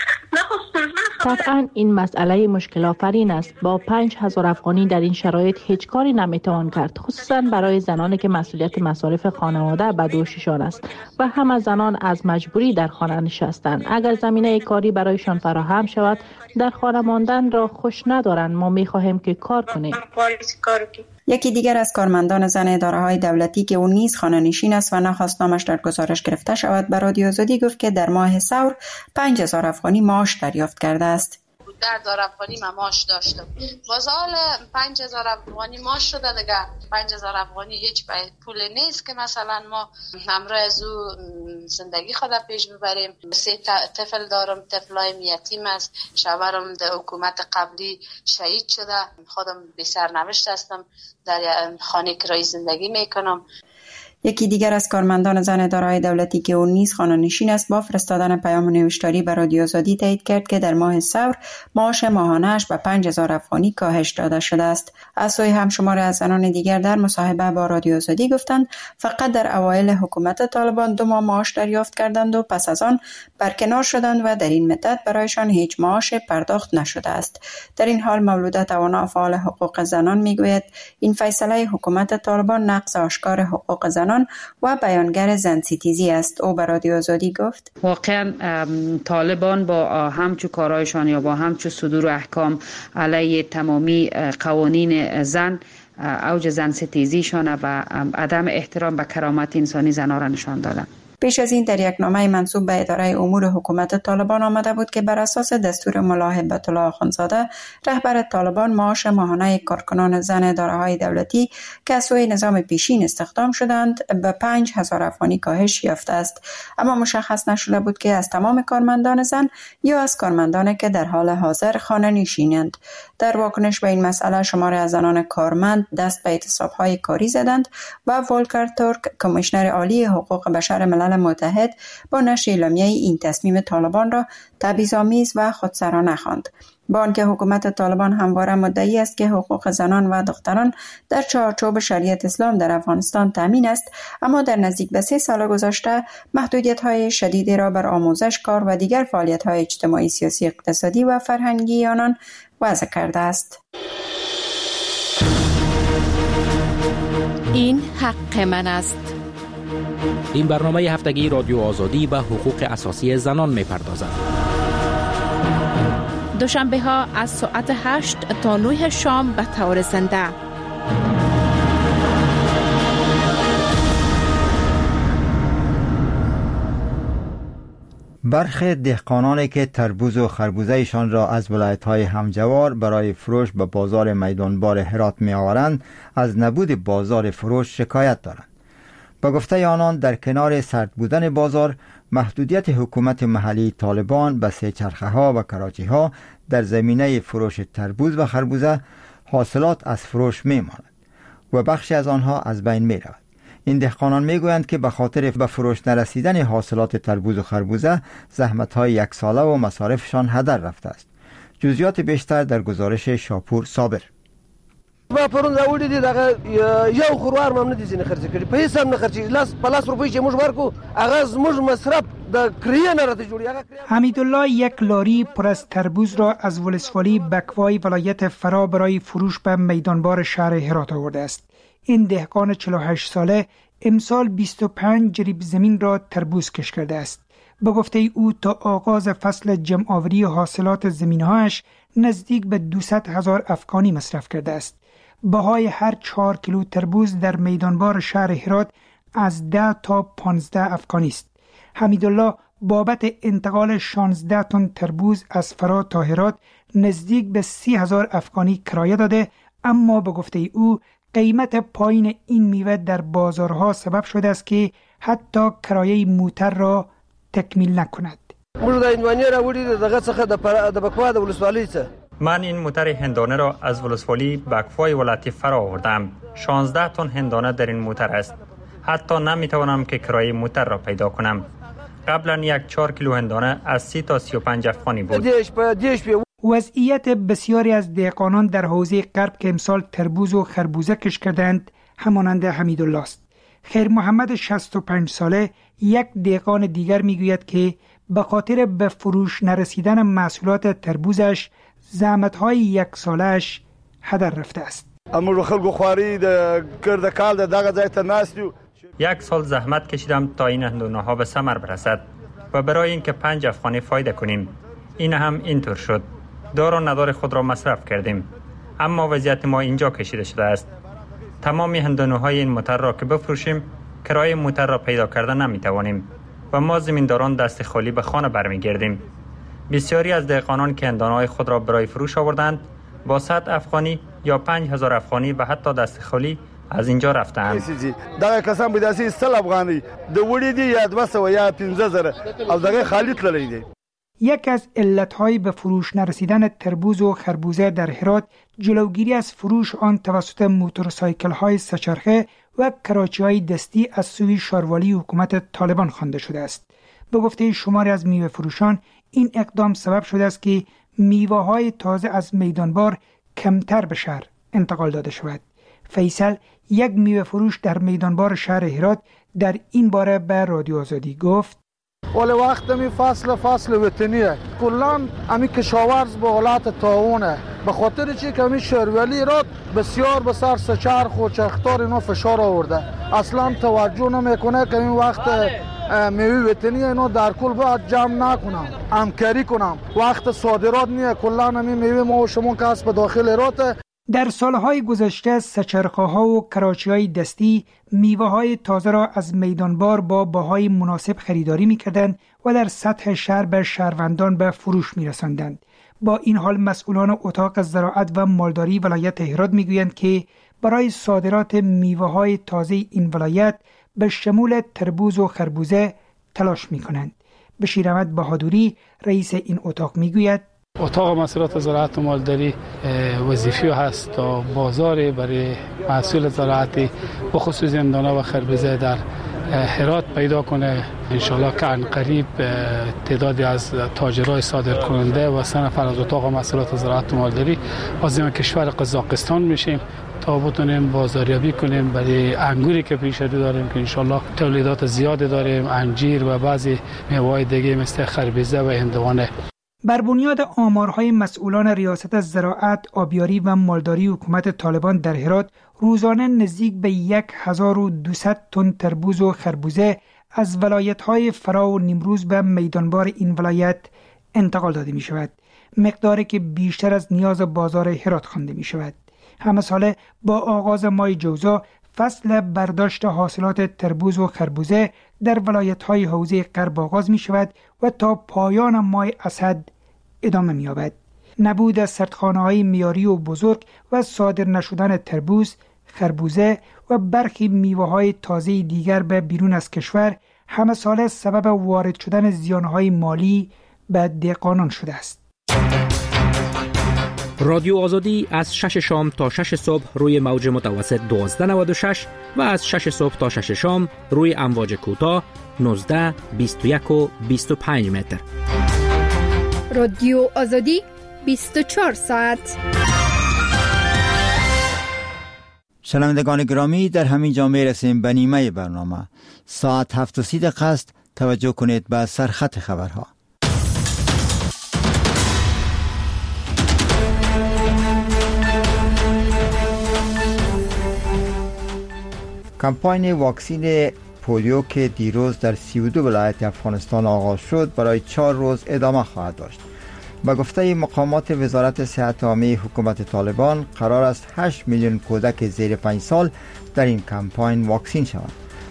طبعا این مسئله مشکل آفرین است. با پنج هزار افغانی در این شرایط هیچ کاری نمیتوان کرد، خصوصا برای زنانی که مسئولیت مصارف خانواده به دوششان است و همه زنان از مجبوری در خانه نشستند. اگر زمینه کاری برایشان فراهم شود در خانه ماندن را خوش ندارند. ما میخواهیم که کار کنیم.
یکی دیگر از کارمندان زن اداره های دولتی که او نیز خانه نشین است و نخواست نامش در گزارش گرفته شود به رادیو آزادی گفت که در ماه ثور پنج هزار افغانی معاش دریافت کرده است.
در هزار افغانی من معاش داشتم. بازال پنج هزار افغانی معاش شده دیگه. پنج هزار افغانی هیچ پول نیست که مثلا ما همراه از او زندگی خود پیش ببریم. سه طفل دارم، طفلایم یتیم است. شوهرم در حکومت قبلی شهید شده. خودم بی سرنوشت هستم. در خانه کرای زندگی میکنم.
یکی دیگر از کارمندان زن اداره‌های دولتی که او نیز خانه‌نشین است با فرستادن پیام نوشتاری به رادیو آزادی تایید کرد که در ماه ثور معاش ماهانه‌اش به پنج هزار افغانی کاهش داده شده است. از سوی همشمار از زنان دیگر در مصاحبه با رادیو آزادی گفتند فقط در اوایل حکومت طالبان دو ماه معاش دریافت کردند و پس از آن برکنار شدند و در این مدت برایشان هیچ معاش پرداخت نشده است. در این حال مولوده توانا فعال حقوق زنان میگوید این فیصله حکومت طالبان نقض آشکار حقوق زنان و بیانگر زن ستیزی است. او به رادیو آزادی گفت
واقعا طالبان با همچو کارایشان یا با همچو صدور احکام علیه تمامی قوانین زن اوج زن ستیزیشان و عدم احترام به کرامت انسانی زنان را نشان دادند.
پیش از این در یک نامه منسوب به اداره امور حکومت طالبان آمده بود که بر اساس دستور ملا هبت الله آخوندزاده رهبر طالبان معاش ماهانه کارکنان زن اداره‌های دولتی که از سوی نظام پیشین استخدام شدند به پنج هزار افغانی کاهش یافته است. اما مشخص نشده بود که از تمام کارمندان زن یا از کارمندانی که در حال حاضر خانه نشینند. در واکنش به این مسئله شماری از زنان کارمند دست به اعتصاب‌های کاری زدند و ولکر تورک کمیشنر عالی حقوق بشر ملل متحد با نشر اعلامیه این تصمیم طالبان را تبعیض‌آمیز و خودسرانه خواند. با آنکه حکومت طالبان همواره مدعی است که حقوق زنان و دختران در چارچوب شریعت اسلام در افغانستان تامین است، اما در نزدیک به سه سال گذشته محدودیت‌های شدیدی را بر آموزش، کار و دیگر فعالیت‌های اجتماعی، سیاسی، اقتصادی و فرهنگی آنان وضع کرده است.
این حق من است.
این برنامه هفتگی رادیو آزادی به حقوق اساسی زنان می‌پردازد.
دوشنبه ها از ساعت هشت تا نه شام به طور زنده.
برخی دهقانانی که تربوز و خربوزه‌شان را از ولایت‌های همجوار برای فروش به بازار میدانبار هرات می‌آورند، از نبود بازار فروش شکایت دارند. با گفته آنان در کنار سرد بودن بازار، محدودیت حکومت محلی طالبان به سه چرخه ها و کراچی ها در زمینه فروش تربوز و خربوزه، حاصلات از فروش می ماند و بخشی از آنها از بین می رود. این دهقانان می گویند که به خاطر به فروش نرسیدن حاصلات تربوز و خربوزه، زحمت های یک ساله و مصارفشان هدر رفته است. جزئیات بیشتر در گزارش شاپور صابر.
ما پرون راوړي دي دغه یو خروار مم نه دي ځنه خرڅ کړي، په هیڅ هم نه خرڅي، لاس په لاس روپۍ چې موږ ورکو هغه زموږ مصرف د کریه نه راته جوړي.
حمیدالله یک لاری پر از تربوز را از ولسوالی بکوای ولایت فرا برای فروش به میدانبار شهر هرات آورده است. این دهقان چهل و هشت ساله امسال بیست و پنج جریب زمین را تربوز کش کرده است. به گفته او تا آغاز فصل جمع آوری حاصلات زمینهایش نزدیک به دویست هزار افغانی مصرف کرده است. بهای هر چهار کیلو تربوز در میدانبار شهر هرات از ده تا پانزده افغانی است. حمیدالله بابت انتقال شانزده تن تربوز از فرا تا هرات نزدیک به سی هزار افغانی کرایه داده، اما به گفته او قیمت پایین این میوه در بازارها سبب شده است که حتی کرایه موتر را تکمیل نکند.
من این موتر هندانه را از ولسوالی بکوای ولایت فرا آوردم. شانزده تن هندانه در این موتر است. حتی نمیتوانم که کرایه موتر را پیدا کنم. قبلا یک چهار کیلو هندانه از سی تا سی و پنج افغانی بود.
وضعیت بسیاری از دهقانان در حوزه غرب که امسال تربوز و خربوزه کش کردند همانند حمیدالله است. خیر محمد شصت و پنج ساله یک دهقان دیگر میگوید که به خاطر به فروش نرسیدن محصولات تربوزش زحمت‌های یک سالش هدر رفته است.
یک سال زحمت کشیدم تا این هندونه ها به ثمر برسد و برای اینکه پنج افغانی فایده کنیم. این هم اینطور شد. دار و ندار خود را مصرف کردیم، اما وضعیت ما اینجا کشیده شده است. تمام هندونه های این موتر را که بفروشیم کرایه موتر را پیدا کردن نمیتوانیم و ما زمینداران دست خالی به خانه برمیگردیم. بسیاری از دهقانان که هندانه‌های خود را برای فروش آوردند با صد افغانی یا پنج هزار افغانی و حتی دست خالی از اینجا رفتند.
دغه کسان به داسې سل افغانی د وړي دي یا دویست یا پنځه زره او دغه خالی تللی دي.
یک از علتهای به فروش نرسیدن تربوز و خربوزه در هرات جلوگیری از فروش آن توسط موتورسایکل های سه‌چرخه و کراچی های دستی از سوی شاروالی حکومت طالبان خوانده شده است. به گفته شماری از میوه فروشان این اقدام سبب شده است که میوه های تازه از میدانبار کمتر به شهر انتقال داده شود. فیصل یک میوه فروش در میدانبار شهر هرات در این باره به رادیو آزادی گفت:
ولی وقت می فصل فصل وطنیه کلان امی کشاورز به حالت طاعونه، به خاطر چی که امی شهرولی را بسیار به سر سچرخ و چرختار اینا فشار آورده، اصلا توجه نمیکنه که این وقت میوه وطنی اینا در کل باید جمع نکنم، همکاری کنم. وقت صادرات نیه، کلان امی میوه ما و شما که هست به داخل هراته.
در سالهای گذشته سچرخه‌ها و کراچی‌های دستی میوه‌های تازه را از میدانبار با بهای مناسب خریداری می‌کردند و در سطح شهر به شهروندان به فروش می‌رساندند. با این حال مسئولان اتاق زراعت و مالداری ولایت هرات می‌گویند که برای صادرات میوه‌های تازه این ولایت به شمول تربوز و خربوزه تلاش می‌کنند. بشیر احمد بهادری رئیس این اتاق می‌گوید:
اتاق مسئولات زراعت و مالداری وظیفه هست تا بازار برای محصول زراعتی به خصوص هندانه و خربوزه در هرات پیدا کنه. انشالله که عن قریب تعدادی از تاجرای صادر کننده و سه نفر از اتاق مسئولات زراعت و مالداری عازم کشور قزاقستان میشیم تا بتونیم بازاریابی کنیم برای انگوری که پیش رو داریم که انشالله تولیدات زیاد داریم، انجیر و بعضی میوه‌های دیگه مثل خربوزه و هندوانه.
بر بنیاد آمارهای مسئولان ریاست زراعت، آبیاری و مالداری حکومت طالبان در هرات روزانه نزدیک به یک هزار و دویست تن تربوز و خربوزه از ولایت‌های فرا و نیمروز به میدانبار این ولایت انتقال داده می شود، مقداری که بیشتر از نیاز بازار هرات خوانده می شود. همه ساله با آغاز ماه جوزا فصل برداشت حاصلات تربوز و خربوزه در ولایت‌های حوزه غرب آغاز می شود و تا پایان ماه اسد ادامه می یابد. نبود سردخانه‌های معیاری و بزرگ و صادر نشدن تربوز، خربوزه و برخی میوه‌های تازه دیگر به بیرون از کشور همه ساله سبب وارد شدن زیانهای مالی به دهقانان شده است.
رادیو آزادی از شش شام تا شش صبح روی موج متوسط دوازده نود و شش و از شش صبح تا شش شام روی امواج کوتاه نوزده، بیست و یک و بیست و پنج متر.
رادیو آزادی بیست و چهار ساعت.
شنوندگان گرامی، در همین جا میرسیم به نیمه برنامه. ساعت هفت و سی دقیقه است. توجه کنید به سرخط خبرها. کمپاین واکسین پولیو که دیروز در سی و دو ولایت افغانستان آغاز شد برای چهار روز ادامه خواهد داشت. به گفته مقامات وزارت صحت عامه حکومت طالبان، قرار است هشت میلیون کودک زیر پنج سال در این کمپاین واکسین شوند.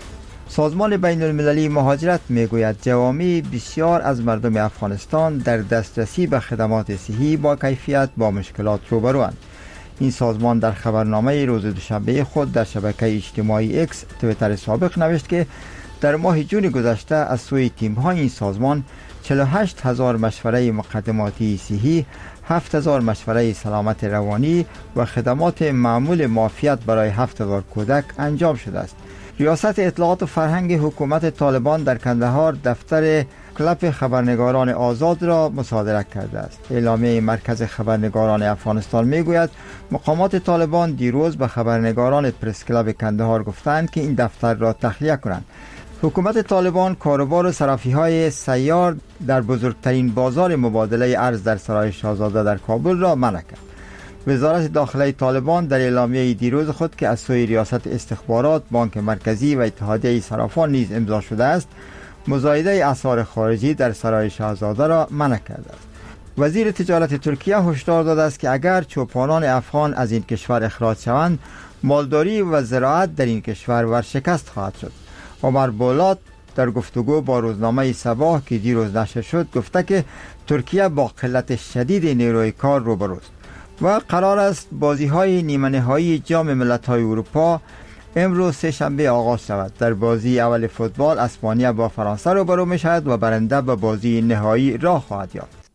سازمان بین المللی مهاجرت میگوید جوامع بسیار از مردم افغانستان در دسترسی به خدمات صحی با کیفیت با مشکلات روبروند. این سازمان در خبرنامه روز دوشنبه خود در شبکه اجتماعی اکس توییتر سابق نوشت که در ماه جون گذشته از سوی تیم‌های این سازمان چهل و هشت هزار مشوره مقدماتی صحی، هفت هزار مشوره سلامت روانی و خدمات معمول معافیت برای هفت هزار کودک انجام شده است. ریاست اطلاعات و فرهنگ حکومت طالبان در کندهار دفتر کلب خبرنگاران آزاد را مصادره کرده است. اعلامیه مرکز خبرنگاران افغانستان میگوید مقامات طالبان دیروز به خبرنگاران پرس کلب کندهار گفتند که این دفتر را تخلیه کنند. حکومت طالبان کاروبار و صرافی‌های سیار در بزرگترین بازار مبادله ارز در سرای شاهزاده در کابل را منع کرد. وزارت داخله طالبان در اعلامیه دیروز خود که از سوی ریاست استخبارات، بانک مرکزی و اتحادیه صرافان نیز امضا شده است، مزایده اسعار خارجی در سرای شاهزاده را منع کرده است. وزیر تجارت ترکیه هشدار داده است که اگر چوپانان افغان از این کشور اخراج شوند، مالداری و زراعت در این کشور ورشکست خواهد شد. عمر بولات در گفتگو با روزنامه صباح که دیروز نشر شد گفته که ترکیه با قلت شدید نیروی کار روبروست و قرار است بازی‌های نیمه نهایی جام ملت‌های اروپا امروز سه شنبه آغاز شود. در بازی اول فوتبال اسپانیا با فرانسه روبرو می‌شود و برنده به بازی نهایی راه خواهد یافت.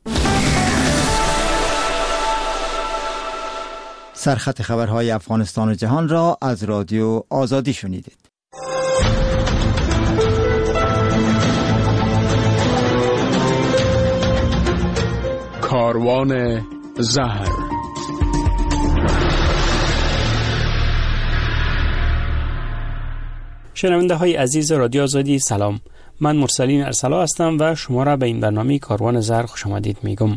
سرخط خبرهای افغانستان و جهان را از رادیو آزادی شنیدید.
کاروان زهر.
شنونده های عزیز رادیو آزادی سلام، من مرسلین ارسلا هستم و شما را به این برنامه کاروان زهر خوش آمدید میگم.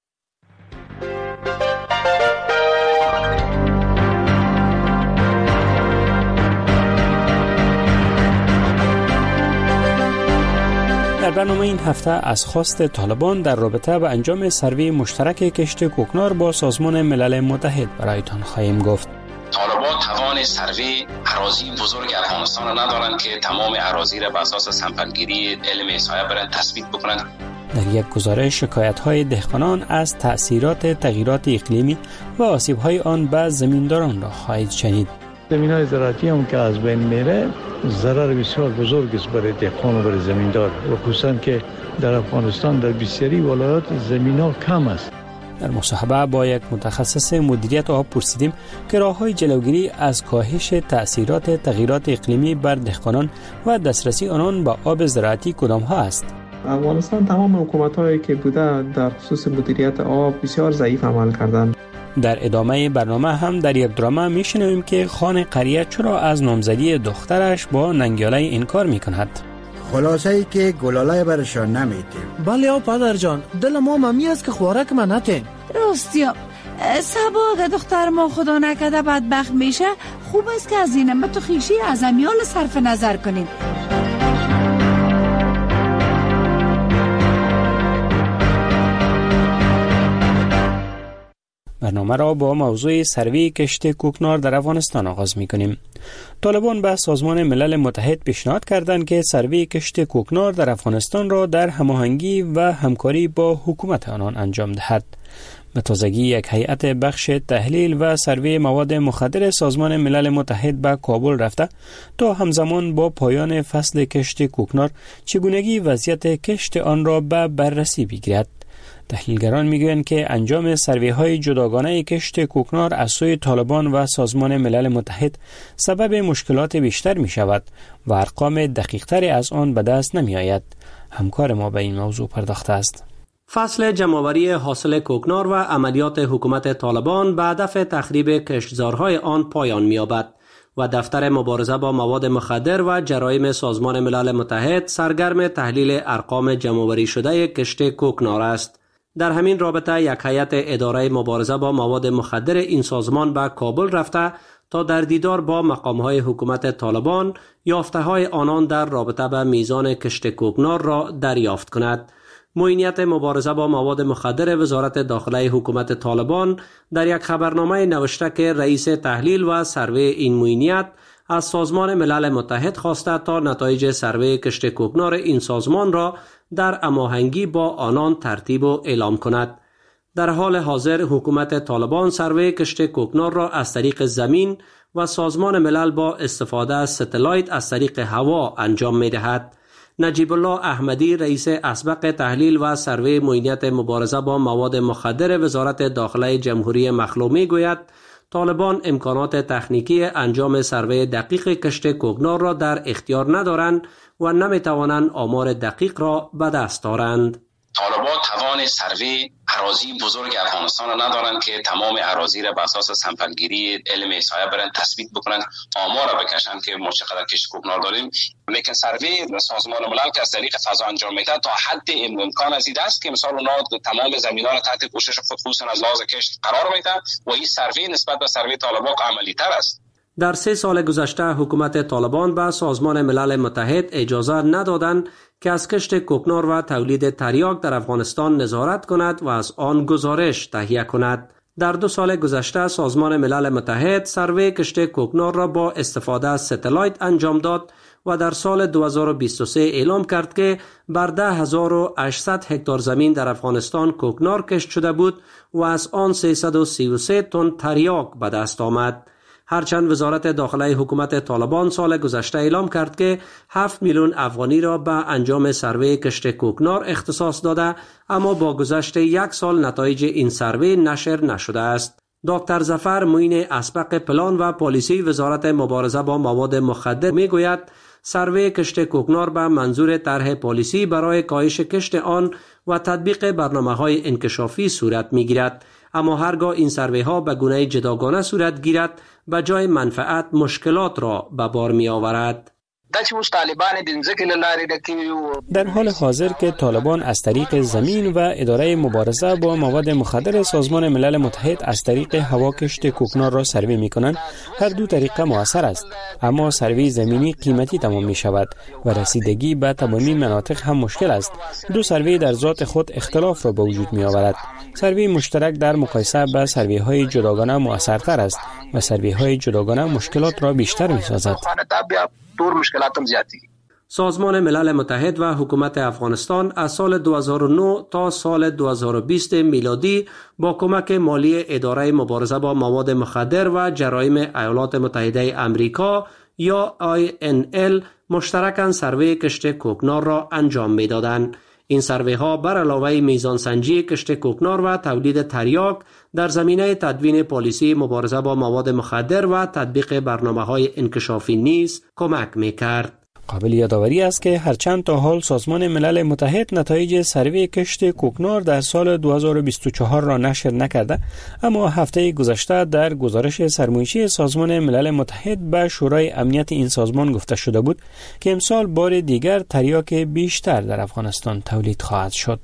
در برنامه این هفته از خواست طالبان در رابطه با انجام سروی مشترک کشت کوکنار با سازمان ملل متحد برایتان خواهیم گفت.
طالبان توان سروی اراضی بزرگ افغانستان را ندارند که تمام اراضی را بر اساس سمپلگیری علم احصایه برند تثبیت بکنند.
در یک گزارش شکایت‌های دهقانان از تأثیرات تغییرات اقلیمی و آسیب‌های آن به زمینداران را خواهید شنید.
زمین‌های زراعتی هم که از بین میره ضرر بسیار بزرگ است برای دهقان و برای زمیندار، و خصوصا که در افغانستان در بسیاری ولایات زمین‌ها کم است.
در مصاحبه با یک متخصص مدیریت آب پرسیدیم که راه‌های جلوگیری از کاهش تأثیرات تغییرات اقلیمی بر دهقانان و دسترسی آنان به آب زراعتی کدام‌ها است.
افغانستان تمام حکومت‌هایی که بوده در خصوص مدیریت آب بسیار ضعیف عمل کردند.
در ادامه برنامه هم در یک درامه میشنویم که خان قریه چرا از نامزدی دخترش با ننگیاله انکار میکند.
خلاصه ای که گلاله برشان نمیتیم.
بله آ پدر جان، دل ما ممی است که خوارک من نتیم.
راستیا سبا اگه دختر ما خدا نکده بدبخت میشه، خوب است که از اینم به تو خیشی از امیال صرف نظر کنیم.
برنامه را با موضوع سروی کشت کوکنار در افغانستان آغاز می کنیم. طالبان به سازمان ملل متحد پیشنهاد کردند که سروی کشت کوکنار در افغانستان را در هماهنگی و همکاری با حکومت آنان انجام دهد.
به تازگی یک هیئت بخش تحلیل و سروی مواد مخدر سازمان ملل متحد به کابل رفته تا همزمان با پایان فصل کشت کوکنار چگونگی وضعیت کشت آن را به بررسی بگیرد. تحلیلگران میگویند که انجام سروی‌های جداگانه کشت کوکنار از سوی طالبان و سازمان ملل متحد سبب مشکلات بیشتر می شود و ارقام دقیق‌تری از آن به دست نمی آید. همکار ما به این موضوع پرداخته است.
فصل جمع‌آوری حاصل کوکنار و عملیات حکومت طالبان به هدف تخریب کشتزارهای آن پایان می‌یابد و دفتر مبارزه با مواد مخدر و جرایم سازمان ملل متحد سرگرم تحلیل ارقام جمع‌آوری شده کشت کوکنار است. در همین رابطه یک هیئت اداره مبارزه با مواد مخدر این سازمان به کابل رفته تا در دیدار با مقام‌های حکومت طالبان یافته‌های آنان در رابطه به میزان کشت کوکنار را دریافت کند. معینیت مبارزه با مواد مخدر وزارت داخله حکومت طالبان در یک خبرنامه نوشته که رئیس تحلیل و سروی این معینیت از سازمان ملل متحد خواسته تا نتایج سروی کشت کوکنار این سازمان را در هماهنگی با آنان ترتیب و اعلام کند. در حال حاضر حکومت طالبان سروی کشت کوکنار را از طریق زمین و سازمان ملل با استفاده از ستلایت از طریق هوا انجام می دهد. نجیب الله احمدی رئیس اسبق تحلیل و سروی معینیت مبارزه با مواد مخدر وزارت داخله جمهوری مخلومی گوید طالبان امکانات تکنیکی انجام سروی دقیق کشت کوکنار را در اختیار ندارند و نمیتوانند آمار دقیق را به دست آورند.
طالبان توان سروی اراضی بزرگ افغانستان را ندارند که تمام اراضی را بر اساس سمپلگیری علم احصایه برند تثبیت بکنند، آمار را بکشند که ما چقدر کشت کوکنار داریم. لیکن سروی سازمان ملل که از طریق فضا انجام میده تا حد امکان از این است که مثلا اونا تمام زمین‌ها را تحت پوشش خود خصوصا از لحاظ کشت قرار میده و این سروی نسبت به سروی طالبان عملی تر است.
در سه سال گذشته حکومت طالبان به سازمان ملل متحد اجازه ندادند که از کشت کوکنار و تولید تریاک در افغانستان نظارت کند و از آن گزارش تهیه کند. در دو سال گذشته سازمان ملل متحد سروی کشت کوکنار را با استفاده از ستلایت انجام داد و در سال دو هزار و بیست و سه اعلام کرد که بر ده هزار و هشتصد هکتار زمین در افغانستان کوکنار کشت شده بود و از آن سیصد و سی و سه تن تریاک به دست آمد. هرچند وزارت داخله حکومت طالبان سال گذشته اعلام کرد که هفت میلیون افغانی را به انجام سروی کشت کوکنار اختصاص داده، اما با گذشت یک سال نتایج این سروی نشر نشده است. دکتر ظفر معین اسبق پلان و پالیسی وزارت مبارزه با مواد مخدر میگوید سروی کشت کوکنار به منظور طرح پالیسی برای کاهش کشت آن و تطبیق برنامه‌های انکشافی صورت میگیرد، اما هرگاه این سروی ها به گونه جداگانه صورت گیرد به جای منفعت مشکلات را به بار می آورد.
در حال حاضر که طالبان از طریق زمین و اداره مبارزه با مواد مخدر سازمان ملل متحد از طریق هوا کشت کوکنار را سروی می کنند، هر دو طریقه مؤثر است، اما سروی زمینی قیمتی تمام می شود و رسیدگی به تمامی مناطق هم مشکل است. دو سروی در ذات خود اختلاف را به وجود می آورد. سروی مشترک در مقایسه با سروی های جداگانه مؤثرتر است و سروی های جداگانه مشکلات را بیشتر می سازد.
سازمان ملل متحد و حکومت افغانستان از سال دو هزار و نه تا سال دو هزار و بیست میلادی با کمک مالی اداره مبارزه با مواد مخدر و جرایم ایالات متحده آمریکا یا آی ان ال مشترکاً سروی کشت کوکنار را انجام می‌دادند. این سروی ها بر علاوه میزان سنجی کشت کوکنار و تولید تریاک در زمینه تدوین پالیسی مبارزه با مواد مخدر و تطبیق برنامه‌های انکشافی نیز کمک می‌کرد.
قابل یادآوری است که هرچند تا حال سازمان ملل متحد نتایج سروی کشت کوکنار در سال دو هزار و بیست و چهار را نشر نکرده، اما هفته گذشته در گزارش سرمایشی سازمان ملل متحد به شورای امنیت این سازمان گفته شده بود که امسال بار دیگر تریاک بیشتر در افغانستان تولید خواهد شد.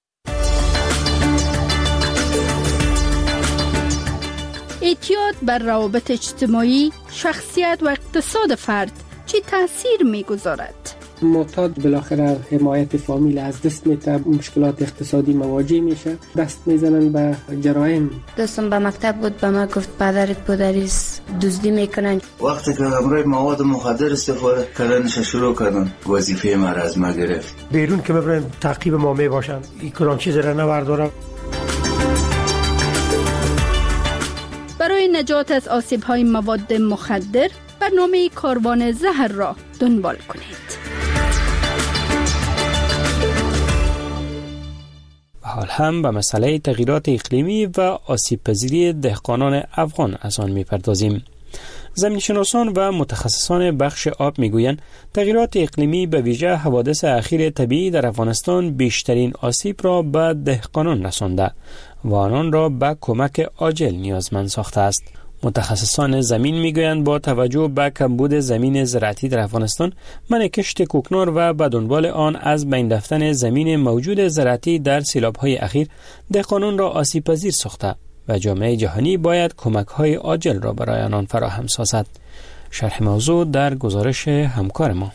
اعتیاد بر روابط اجتماعی، شخصیت و اقتصاد فرد چی تاثیر میگذارد؟
معتاد بالاخره حمایت فامیل از دست میده، مشکلات اقتصادی مواجه میشه، دست میزنن به جرایم.
دوستم به مکتب بود، به ما گفت پدرت پدریس دزدی میکنن.
وقتی که همراه مواد مخدر استفاده کردنش شروع کردن، وظیفه ما از ما گرفت.
بیرون که ببرن تعقیب ما میباشن، این کلان چیز را نبردارم.
برای نجات از آسیب‌های مواد مخدر برنامه کاروان زهر را دنبال کنید.
حال هم به مسئله تغییرات اقلیمی و آسیب پذیری دهقانان افغان از آن می‌پردازیم. زمینشناسان و متخصصان بخش آب میگویند تغییرات اقلیمی به ویژه حوادث اخیر طبیعی در افغانستان بیشترین آسیب را به دهقانان رسانده و آنان را به کمک عاجل نیازمند ساخته است. متخصصان زمین میگویند با توجه به کمبود زمین زراعتی در افغانستان، منع کشت کوکنار و به دنبال آن از بین رفتن زمین موجود زراعتی در سیلاب‌های اخیر دهقانان را آسیب پذیر ساخته و جامعه جهانی باید کمک‌های عاجل را برای آنان فراهم سازد. شرح موضوع در گزارش همکار ما.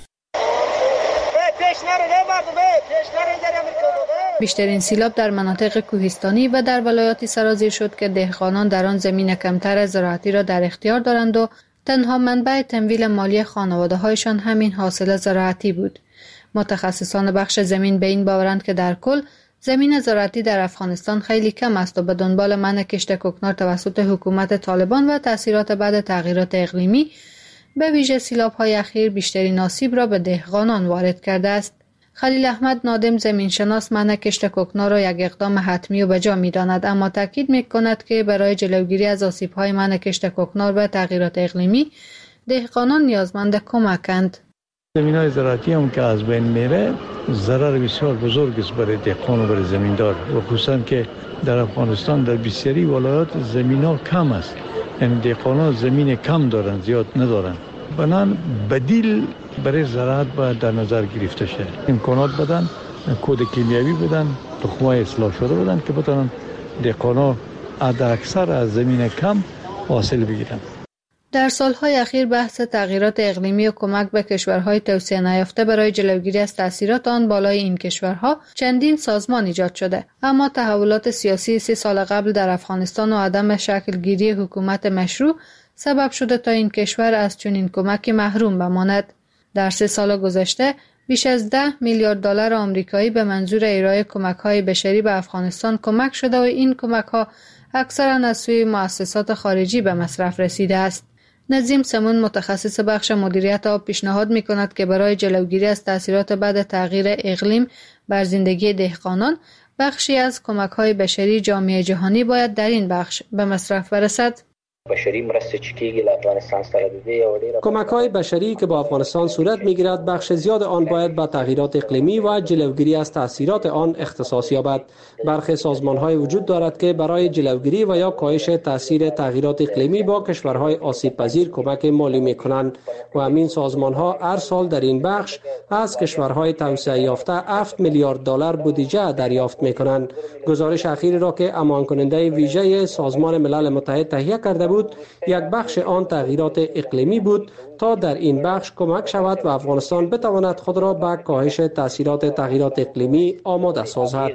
بیشترین سیلاب در مناطق کوهستانی و در ولایات سرازیر شد که دهقانان در آن زمین کمتر زراعتی را در اختیار دارند و تنها منبع تمویل مالی خانواده‌هایشان همین حاصل زراعتی بود. متخصصان بخش زمین به این باورند که در کل زمین زراعتی در افغانستان خیلی کم است و به دنبال منع کشت کوکنار توسط حکومت طالبان و تاثیرات بعد تغییرات اقلیمی به ویژه سیلاب‌های اخیر بیشترین آسیب را به دهقانان وارد کرده است. خلیل احمد نادم زمینشناس منع کشت کوکنار را یک اقدام حتمی و بجا می‌داند، اما تاکید می‌کند که برای جلوگیری از آسیب‌های منع کشت کوکنار و تغییرات اقلیمی دهقانان نیازمند کمکند.
زمین‌های زراعتی هم که از بین میره ضرر بسیار بزرگ است برای دهقان و برای زمیندار، و خصوصا که در افغانستان در بسیاری ولایات زمین‌ها کم است، یعنی دهقان‌ها زمین کم دارن، زیاد ندارن. بنان بدیل برای زراعت باید در نظر گرفته شد. امکانات بدن، کود کیمیاوی بدن، تخم‌های اصلاح شده بدن که بتونن دهقان‌ها حد اکثر از زمین کم حاصل بگیرن.
در سالهای اخیر بحث تغییرات اقلیمی و کمک به کشورهای توسعه نیافته برای جلوگیری از تاثیرات آن بالای این کشورها چندین سازمان ایجاد شده، اما تحولات سیاسی سی سال قبل در افغانستان و عدم شکلگیری حکومت مشروع سبب شده تا این کشور از چنین کمکی محروم بماند. در سه سال گذشته بیش از ده میلیارد دلار آمریکایی به منظور ارائه کمک‌های بشری به افغانستان کمک شده و این کمک‌ها اکثراً از سوی مؤسسات خارجی به مصرف رسیده است. نظیم سمون متخصص بخش مدیریت آب پیشنهاد می‌کند که برای جلوگیری از تاثیرات بعد تغییر اقلیم بر زندگی دهقانان، بخشی از کمک‌های بشری جامعه جهانی باید در این بخش به مصرف برسد.
بشری مرسته چې کېږي له افغانستان سره د دې او ډېره
کمک‌های بشری که با افغانستان صورت می‌گیرد بخش زیاد آن باید به تغییرات اقلیمی و جلوگیری از تاثیرات آن اختصاص یابد. برخی سازمان‌های وجود دارد که برای جلوگیری و یا کاهش تاثیر تغییرات اقلیمی با کشورهای آسیب‌پذیر کمک مالی می‌کنند و همین سازمان‌ها هر سال در این بخش از کشورهای توسعه یافته هفت میلیارد دلار بودجه دریافت می‌کنند. گزارش اخیری را که امان کننده ویژه سازمان ملل متحد تهیه کرده بود، یک بخش آن تغییرات اقلیمی بود تا در این بخش کمک شود و افغانستان بتواند خود را به کاهش تاثیرات تغییرات اقلیمی آماده سازد.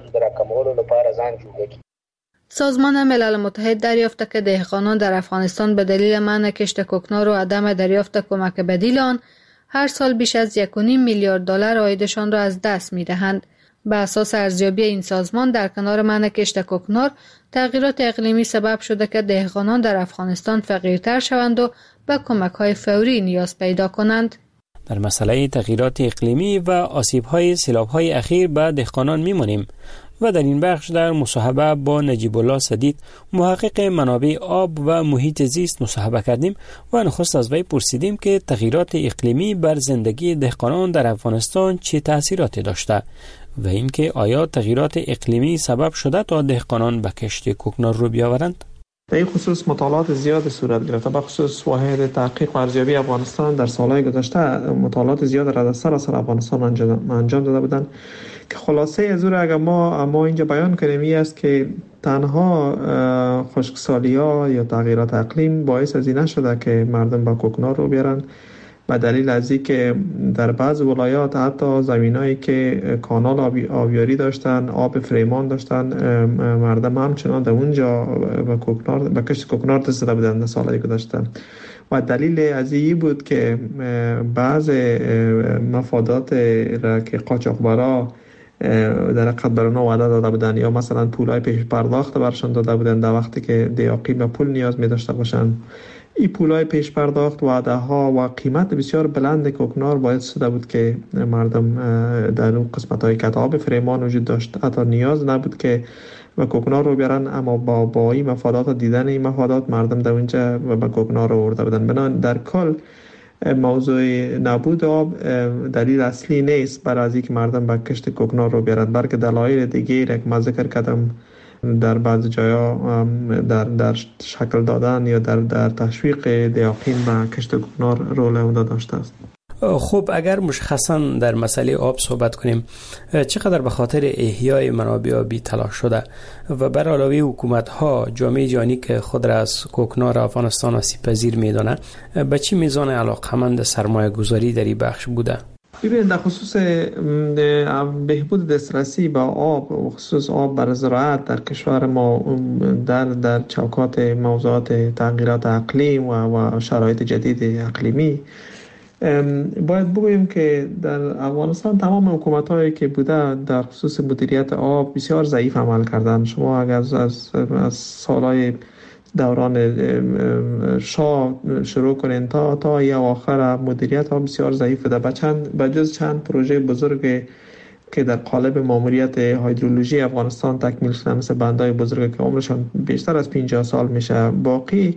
سازمان ملل متحد دریافت که دهقانان در افغانستان به دلیل منع کشت کوکنار و عدم دریافت کمک بدیل آن هر سال بیش از یک و نیم میلیارد دلار عایدشان را از دست می‌دهند. به اساس ارزیابی این سازمان در کنار منع کشت کوکنار، تغییرات اقلیمی سبب شده که دهقانان در افغانستان فقیرتر شوند و به کمک‌های فوری نیاز پیدا کنند.
در مسئله تغییرات اقلیمی و آسیب‌های سیلاب‌های اخیر به دهقانان می‌مانیم و در این بخش در مصاحبه با نجیب الله سدید، محقق منابع آب و محیط زیست مصاحبه کردیم و نخست از وی پرسیدیم که تغییرات اقلیمی بر زندگی دهقانان در افغانستان چه تأثیراتی داشته و اینکه آیا تغییرات اقلیمی سبب شده تا دهقانان به کشت کوکنار رو بیاورند؟
در این خصوص مطالعات زیاد صورت گرفته. به خصوص واحد تحقیق و ارزیابی افغانستان در سالهای گذشته مطالعات زیاد را در سراسر افغانستان انجام داده بودند که خلاصه از اون اگر ما ما اینجا بیان کنیم این است که تنها خشکسالی‌ها یا تغییرات اقلیم باعث از این نشده که مردم با کوکنار رو بیارن، به دلیل از اینکه در بعض ولایات حتی زمینایی که کانال آبی آبیاری داشتن، آب فریمان داشتن، مردم همچنان در اونجا به کوکنار به کشت کوکنار دست داده بودند در سالهای گذشته. و دلیل از این بود که بعض مفادات را که قاچاقبرا در حقیقت برای وعده داده بودن، یا مثلا پولای پیش پرداخت برشان داده بودن در وقتی که دیاقی به پول نیاز می داشته باشن. این پولای پیش پرداخت، وعده ها و قیمت بسیار بلند کوکنار باعث شده بود که مردم در اون قسمت های کتاب فریمان وجود داشت، حتی نیاز نبود که و کوکنار رو بیارن، اما با با این مفادات دیدن این مفادات مردم در اونجا و کوکنار رو آورده بودن. بنابراین در کل موضوع نبود آب دلیل اصلی نیست برای از اینکه مردم به کشت کوکنار رو بیارن، بلکه دلایل دیگه را که من ذکر کردم در بعض جایا در در شکل دادن یا در در تشویق دیاقین به کشت کوکنار رول عمده داشته است.
خب اگر مشخصا در مسئله آب صحبت کنیم، چقدر به خاطر احیای منابع آبی تلاش شده و بر علاوه حکومت ها جامعه جهانی که خود را از کوکنار افغانستان آسیب پذیر میدانه، به چه میزان علاقمند سرمایه گذاری در این بخش بوده؟
ببینید در خصوص بهبود دسترسی به آب و خصوص آب برای زراعت در کشور ما در در چوکات موضوعات تغییرات اقلیم و, و شرایط جدید اقلیمی، باید بگوییم که در افغانستان تمام حکومت‌هایی که بوده در خصوص مدیریت آب بسیار ضعیف عمل کردن. شما اگر از از, از سالهای دوران شاه شروع کنین تا تا یا آخر مدیریت آب بسیار ضعیف بوده. به چند به جز چند پروژه بزرگ که در قالب ماموریت هیدرولوژی افغانستان تکمیل شده، مثل بندهای بزرگ که عمرشان بیشتر از پنجاه سال میشه، باقی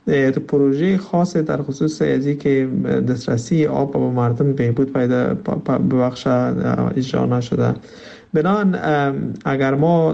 پروژه خاص در خصوص ازی که دسترسی آب به مردم بهبود پیدا ببخش اجرا نشده. بنان اگر ما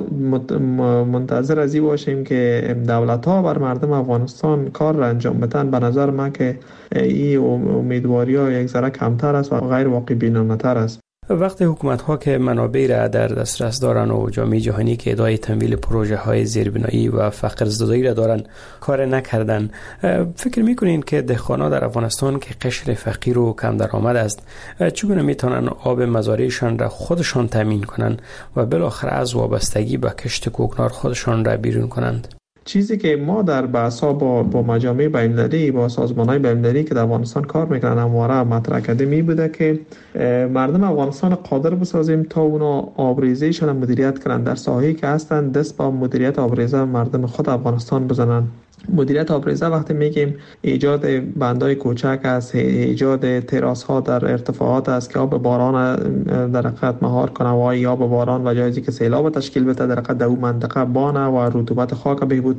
منتظر از این باشیم که دولت ها بر مردم افغانستان کار را انجام بدن، به نظر من که این امیدواری ها یک ذره کمتر است و غیر واقع بینانه تر است.
وقتی حکومت ها که منابع را در دسترس دارن و جامعه جهانی که ادعای تمویل پروژه های زیربنایی و فقر زدایی را دارن کار نکردن، فکر میکنین که دهقانا در افغانستان که قشر فقیر و کم درآمد است چگونه میتونن آب مزارعشان را خودشان تامین کنند و بالاخره از وابستگی به کشت کوکنار خودشان را بیرون کنند؟
چیزی که ما در بحث‌ها با با مجامع بین‌المللی، با سازمان‌های بین‌المللی که در افغانستان کار میکنن همواره مطرح کرده می بوده که مردم افغانستان قادر بسازیم تا اونا آبریزیشون مدیریت کنن در ساحه‌ای که هستن، دست با مدیریت آبریزه مردم خود افغانستان بزنن. مدیریت آبریزه وقتی میگیم ایجاد بندهای کوچک است، ایجاد تراس ها در ارتفاعات است که آب باران در حقیقت مهار کنه و آب باران و جایزی که سیلاب تشکیل بده در حقیقت در اون منطقه بانه و رطوبت خاک بهبود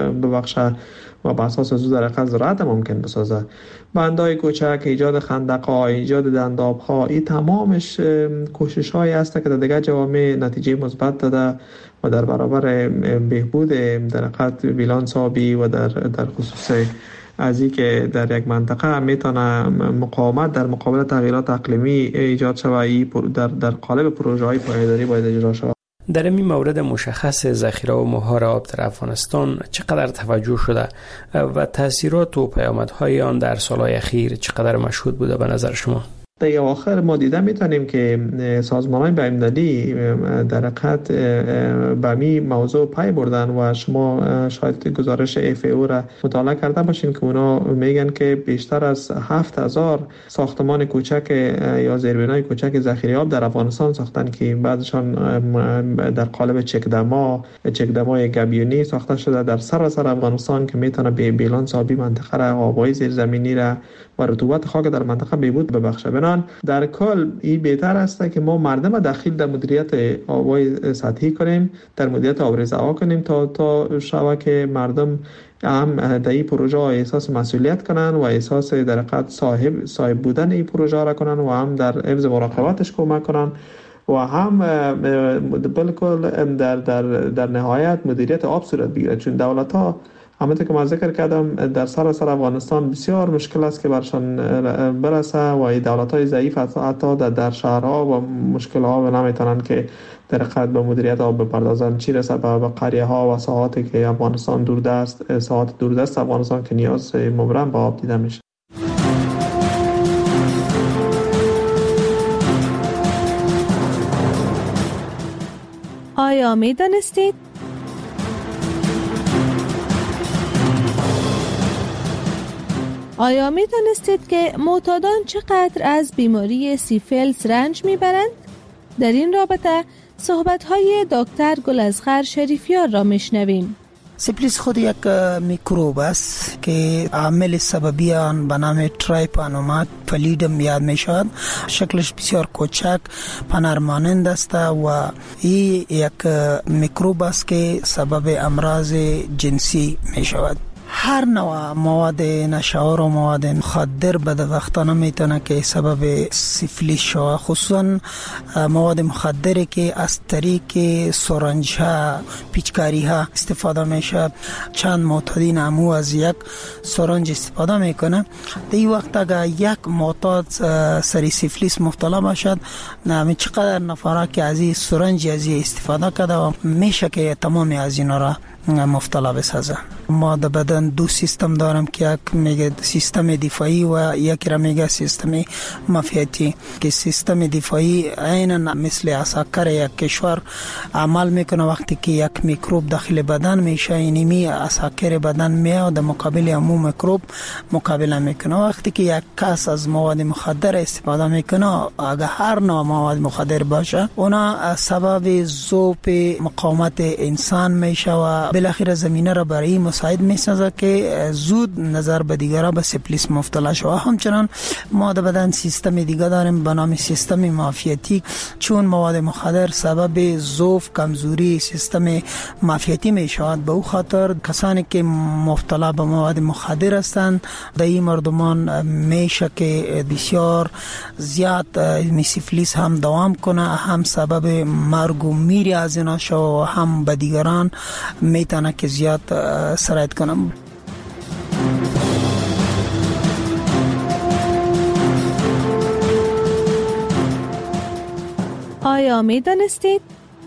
ببخشه و به اساس از در حقیقت زراعت ممکن بسازه. بندهای کوچک، ایجاد خندق‌ها، ایجاد دنداب‌ها، این تمامش کوشش‌هایی است که در دیگر جوامع نتیجه مثبت داده و در برابر بهبود در حقیقت بیلانس آبی و در در خصوص از این که در یک منطقه میتونه مقاومت در مقابل تغییرات اقلیمی ایجاد شود، در در قالب پروژه‌های پایداری باید اجرا شود.
در این مورد مشخص ذخیره و مهار آب در افغانستان چقدر توجه شده و تاثیرات و پیامدهای آن در سالهای اخیر چقدر مشهود بوده به نظر شما؟
در آخر ما دیده میتونیم که سازمان‌های بین‌المللی در حقیقت به می موضوع پی بردن و شما شاید گزارش اف ای او را مطالعه کرده باشین که اونا میگن که بیشتر از هفت هزار ساختمان کوچک یا زیربنای کوچک ذخیره آب در افغانستان ساختن که بعضشان در قالب چکدما چکدمای گبیونی ساخته شده در سراسر افغانستان که میتونه به بیلانس آبی منطقه را، آبای زیرزمینی را و رطوبت خاک در منطقه بهبود ببخشه. بنان در کل این بهتر است که ما مردم داخل در مدیریت آبای سطحی کنیم، در مدیریت آبریزه ها کنیم تا تا شوه که مردم هم در این پروژه احساس مسئولیت کنن و احساس در حقیقت صاحب صاحب بودن این پروژه را کنن و هم در حفظ مراقبتش کمک کنن و هم بالکل در در در نهایت مدیریت آب صورت بگیره. چون دولت ها همونطور که من ذکر کردم در سراسر افغانستان بسیار مشکل است که برشان برسه و این دولت‌های ضعیف حتی در, در شهرها و مشکل‌ها نمیتونن که در حقیقت به مدیریت آب بپردازن، چی رسه به قریه‌ها و ساحاتی که افغانستان دوردست ساحات دوردست افغانستان که نیاز مبرم به آب دیده میشه.
آیا می‌دانستید آیا می دانستید که معتادان چقدر از بیماری سیفیلس رنج می برند؟
در این رابطه صحبت‌های دکتر گلازغر شریفیار را میشنویم.
سیفلیس خود یک میکروب است که عامل سببی آن به نام ترایپانوما پلیدم یاد می شود. شکلش بسیار کوچک پنرمانند است و این یک میکروب است که سبب امراض جنسی می شود. هر نوع مواد نشاور و مواد مخدر بدبختانه میتونه که سبب سیفلیس شود، خصوصا مواد مخدری که از طریق سرنج ها پیچکاری ها استفاده میشه. چند معتادین امو از یک سرنج استفاده میکنه. در این وقت اگر یک معتاد سری سیفلیس مبتلا باشد، نمی چقدر نفره که از این سرنج از این استفاده کرده و میشه که تمام از اینا را مبتلا بسازه. ما در بدن دو سیستم دارم که یک میگه سیستم دفاعی و یک را میگه سیستم معافیتی، که سیستم دفاعی عیناً مثل عساکر یک کشور عمل میکنه. وقتی که یک میکروب داخل بدن میشه، اینمی عساکر بدن میاد در مقابل همو میکروب مقابله میکنه. وقتی که یک کس از مواد مخدر استفاده میکنه، اگر هر نوع مواد مخدر باشه، اونا سبب ذوب مقاومت انسان میشه و بالاخره زمینه را برای مساعد میسازه که زود نظر به دیگران به سیفلیس مبتلا شود. همچنان ما در بدن سیستم دیگه داریم به نام سیستم معافیتی، چون مواد مخدر سبب ضعف کمزوری سیستم معافیتی میشود. به او خاطر کسانی که مبتلا به مواد مخدر هستند، در این مردمان میشه که بسیار زیاد سیفلیس هم دوام کنه، هم سبب مرگ و میری از اینا شود و هم به دیگران میتونه که زیاد سرایت کنم.
آیا می دانستید؟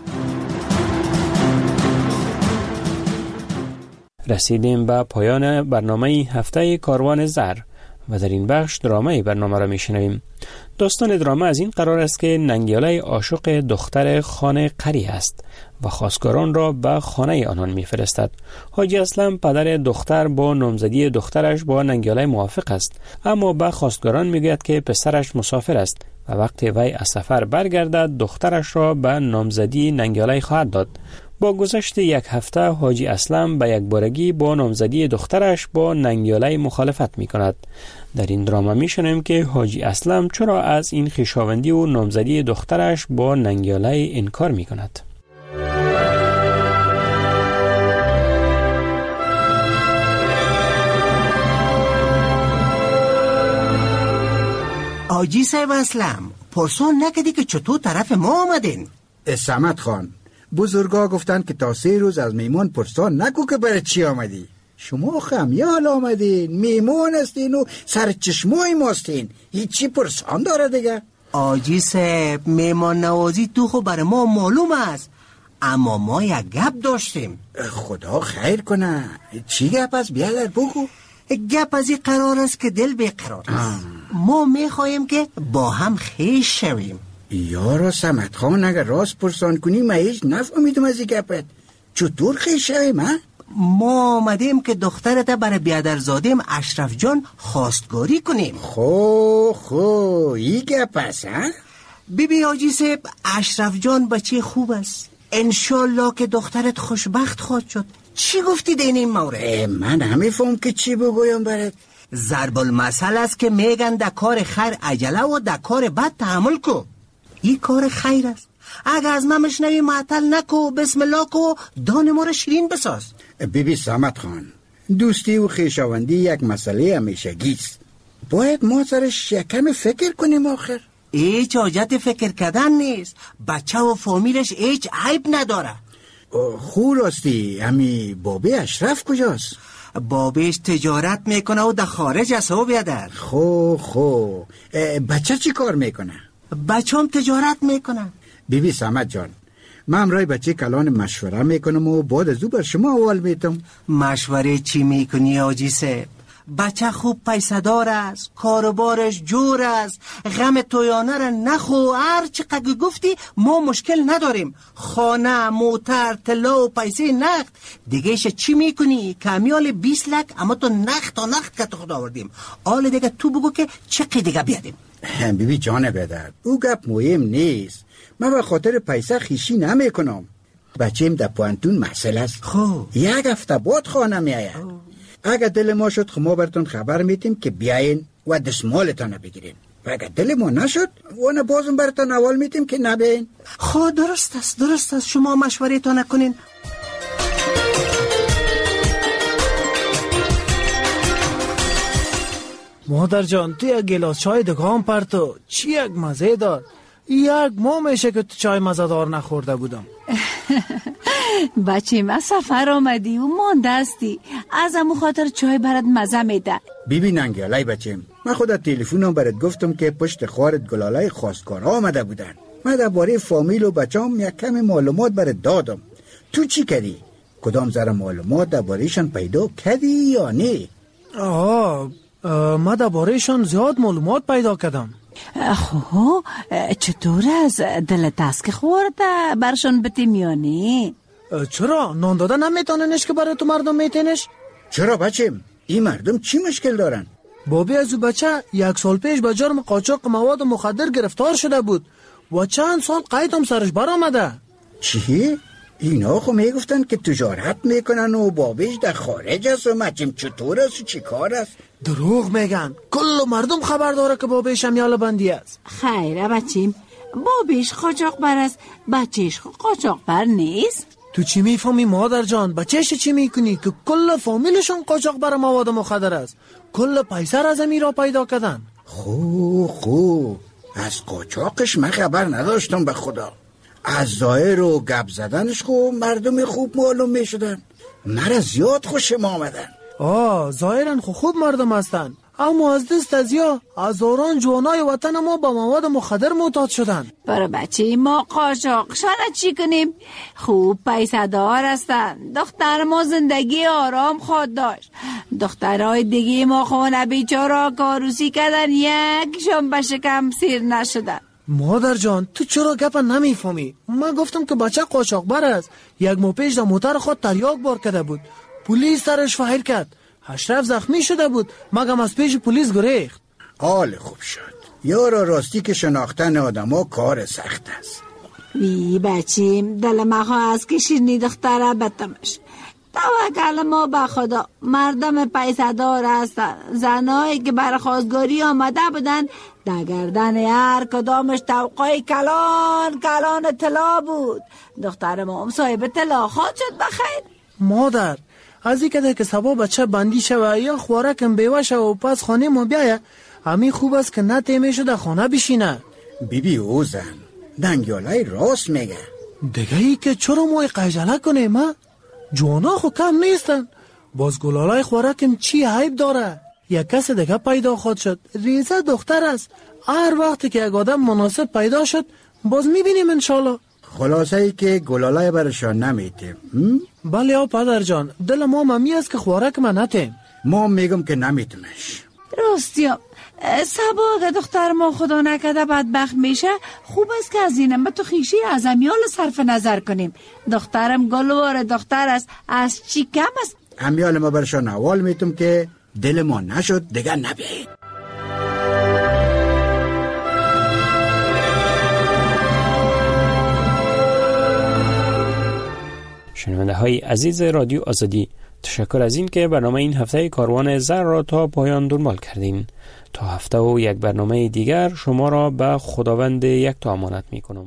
رسیدیم به پایان برنامه هفته کاروان زر و در این بخش درامه برنامه را می شنویم. داستان درامه از این قرار است که ننگیاله عاشق دختر خانه قری است و خواستگاران را به خانه آنان می‌فرستد. حاجی اسلم پدر دختر با نامزدی دخترش با ننگیاله موافق است، اما به خواستگاران میگوید که پسرش مسافر است و وقتی وی از سفر برگردد دخترش را به نامزدی ننگیاله خواهد داد. با گذشت یک هفته حاجی اسلم به یک بارگی با نامزدی دخترش با ننگیاله مخالفت می کند. در این دراما می شنویم که حاجی اسلم چرا از این خویشاوندی و نامزدی دخترش با ننگیاله انکار می کند.
حاجی صاحب اسلم، پرسان نکدی که چطور طرف ما آمدین؟
سمت خان، بزرگا گفتن که تا سه روز از میمون پرسان نکو که برای چی آمدی. شما خمیال آمدین، میمون هستین و سر چشمای ماستین، هیچی پرسان داره دیگه.
آجی صاحب، میمان نوازی تو خو برای ما معلوم است، اما ما یک گپ داشتیم.
خدا خیر کنه. چی گپ است؟ بیادر بگو.
گپ از این قرار است که دل بیقرار است. ما میخواهیم که با هم خیش شویم.
یارو سمت خان، اگر راست پرسان کنی من هیچ نفهمیدم از این گپت. چطور خیش شویم ها؟
ما آمدیم که دخترت برای بیادرزادیم اشرف جان خواستگاری کنیم.
خو خو این گپ است ها؟
بیبی حاجی صاحب، اشرف جان بچه خوب است، انشالله که دخترت خوشبخت خواهد شد. چی گفتی دین این مورد؟
من نمیفهم که چی بگویم برات.
ضرب المثل است که میگن در کار خیر عجله و در کار بد تحمل کو. این کار خیر است، اگه از من مشنوی معطل نکو، بسم الله کو، دان ما را شیرین بساز.
بیبی سامت خان، دوستی و خویشاوندی یک مسئله همیشگی است. باید ما سرش یکم فکر کنیم. آخر
هیچ حاجت فکر کردن نیست، بچه و فامیلش هیچ عیب نداره.
خو راستی، امی بابی اشرف کجاست؟
بابیش تجارت میکنه و در خارج است و بیادر.
خو خو بچه چی کار میکنه؟
بچه هم تجارت میکنه.
بیبی سامت جان، من امرای بچه کلان مشوره میکنم و بعد از او بر شما اول میتم.
مشوره چی میکنی آجی صاحب؟ بچه خوب پیسه دار است، کاروبارش جور است، غم تویانه را نخو. هر چقدر گفتی ما مشکل نداریم، خانه، موتر، طلا و پیسه نقد. دیگهش چی میکنی؟ کمیال بیست لک اما تو نقد تا نقد که تو خود آوردیم. حال دیگه تو بگو که چقدر دیگه بیادیم.
بیبی جان بدر، او گپ مهم نیست. من به خاطر پیسه خیشی نمی کنم. بچیم در پوانتون محصل است.
خب
یک هفته بعد خانه می آید. اگر دل ما شد ما براتون خبر میتیم که بیاین و دستمالتان بگیرین. و اگر دل ما نشد وانا بازم براتون اول میتیم که نبین.
خب درست است، درست است. شما مشوره تا نکنین.
مادر جان تو یک گلاس چای دکان پرتو، چی یک مزه دار. یک ماه میشه که تو چای مزه‌دار نخورده بودم.
بچه ما سفر آمدی و مانده استی، از امو خاطر چای برات مزه میده.
بیبی ننگیالای بچیم، من خودت تلفنم برات گفتم که پشت خارت گلالای خواستگار آمده بودن. من درباره فامیل و بچام یک کمی معلومات برات دادم. تو چی کردی؟ کدام ذره معلومات دربارهشان پیدا کردی یا نه؟
آه من دربارهشان زیاد معلومات پیدا کردم.
خب چطور از دلت است که خورده برشان بتیم یا نه؟
چرا؟ نان داده نمیتوننش که برای تو مردم میتینش؟
چرا بچیم؟ این مردم چی مشکل دارن؟
بابی از او بچه یک سال پیش به جرم قاچاق مواد مخدر گرفتار شده بود و چند سال قید هم سرش برآمده.
چی؟ اینا خو میگفتن که تجارت میکنن و بابیش در خارج است و مچیم چطور است و چی کار است؟
دروغ میگن. کل مردم خبر داره که بابیش هم یاله بندی است.
خیره بچیم، بابیش قاچاق بر است، بچهش قاچاق بر نیست.
تو چی میفهمی مادر جان؟ بچهش چی میکنی که کل فامیلشون قاچاق بر مواد مخدر است؟ کل پیسه را زمین را پیدا کردن.
خو خو از قاچاقش من خبر نداشتم به خدا. از ظاهر و گپ زدنش خو مردم خوب معلوم میشدن. مرا زیاد خوشم آمدن.
آه ظاهرا خو خوب مردم هستن، اما از دست از یا هزاران جوانای وطن ما با مواد مخدر معتاد شدن.
برای بچه ما قاچاقشان چی کنیم؟ خوب پیسه دار هستن. دختر ما زندگی آرام خود داشت. دخترهای دیگه ما خونه بیچاره کاروسی کردن، یکشون به شکم سیر نشدن.
مادر جان تو چرا گپ نمیفهمی؟ من گفتم که بچه قاچاقبر است. یک ماه پیش در موتر خود تریاک بار کرده بود، پلیس سرش فایر کرد، اشرف زخمی شده بود، مگم از پیش پلیس گریخت.
حال خوب شد. یارو راستی که شناختن آدما کار سخت است.
وی بچیم دل مخوا از که شیرنی دختره بتمش. توکل ما به خدا، مردم پیسه دار هستن. زنایی که بر خواستگاری آمده بودن در گردن هر کدامش توقعی کلان کلان طلا بود. دختر ما هم صاحب طلا خواهد شد بخیر.
مادر از این کده که سبا بچه بندی شوه یا خوارکم بیوه شوه و پس خانه ما بیایه، همین خوب است که نه تیمه شده خانه بشینه.
بیبی او زن دنگیالای راست میگه.
دیگه ای که چرا ما قیجله کنیم ما؟ جوانا خو کم نیستن. باز گلالای خوارکم چی عیب داره؟ یک کس دیگه پیدا خود شد، ریزه دختر است. هر وقتی که یک آدم مناسب پیدا شد باز میبینیم انشالله.
خلاصه ای که گلالای برشان نمیتیم.
بله یا پدر جان، دل ما ممی است که خوارک من نتیم.
ما میگم که نمیتیمش.
راستیم سبا اگه دختر ما خدا نکده بدبخت میشه، خوب است که از اینم تو خیشی از امیال صرف نظر کنیم. دخترم گلوار دختر است، از چی کم است.
امیال ما برشان اول میتم که دل ما نشد دیگه نبیایید.
شنونده های عزیز رادیو آزادی، تشکر از این که برنامه این هفته کاروان زر را تا پایان دنبال کردین. تا هفته و یک برنامه دیگر شما را به خداوند یک تا امانت می کنم.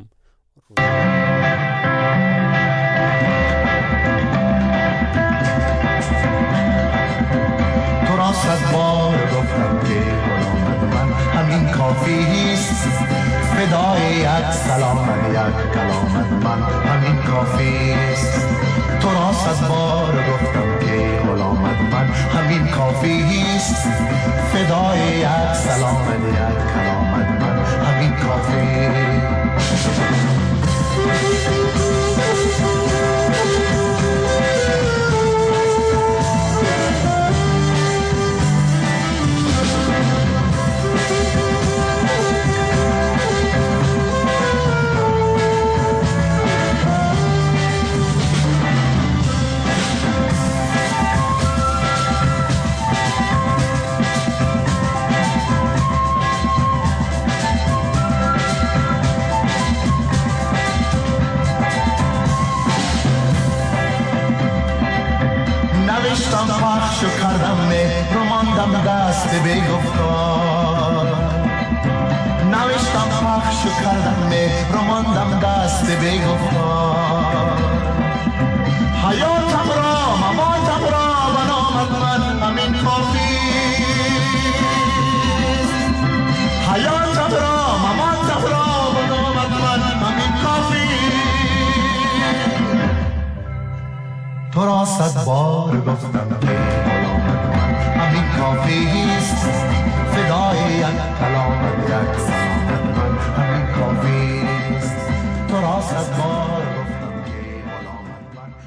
تو را صد بار گفتم که غلامت من همین کافی است، فدای یک سلام یک کلامت من همین کافی است. تو را صد بار گفتم که غلامت من همین کافی است، فدای یک سلام یک کلامت من همین کافی. رماندم دست به گفتار، نوشتم پخش کردم مهر رماندم دست به گفتار. حیاتم را مماتم را بنامد من همین کافی، حیاتم را مماتم را بنامد من همین کافی. تو را صد بار گفتم که غلامت من همین کافی است، فدای یک کلام یک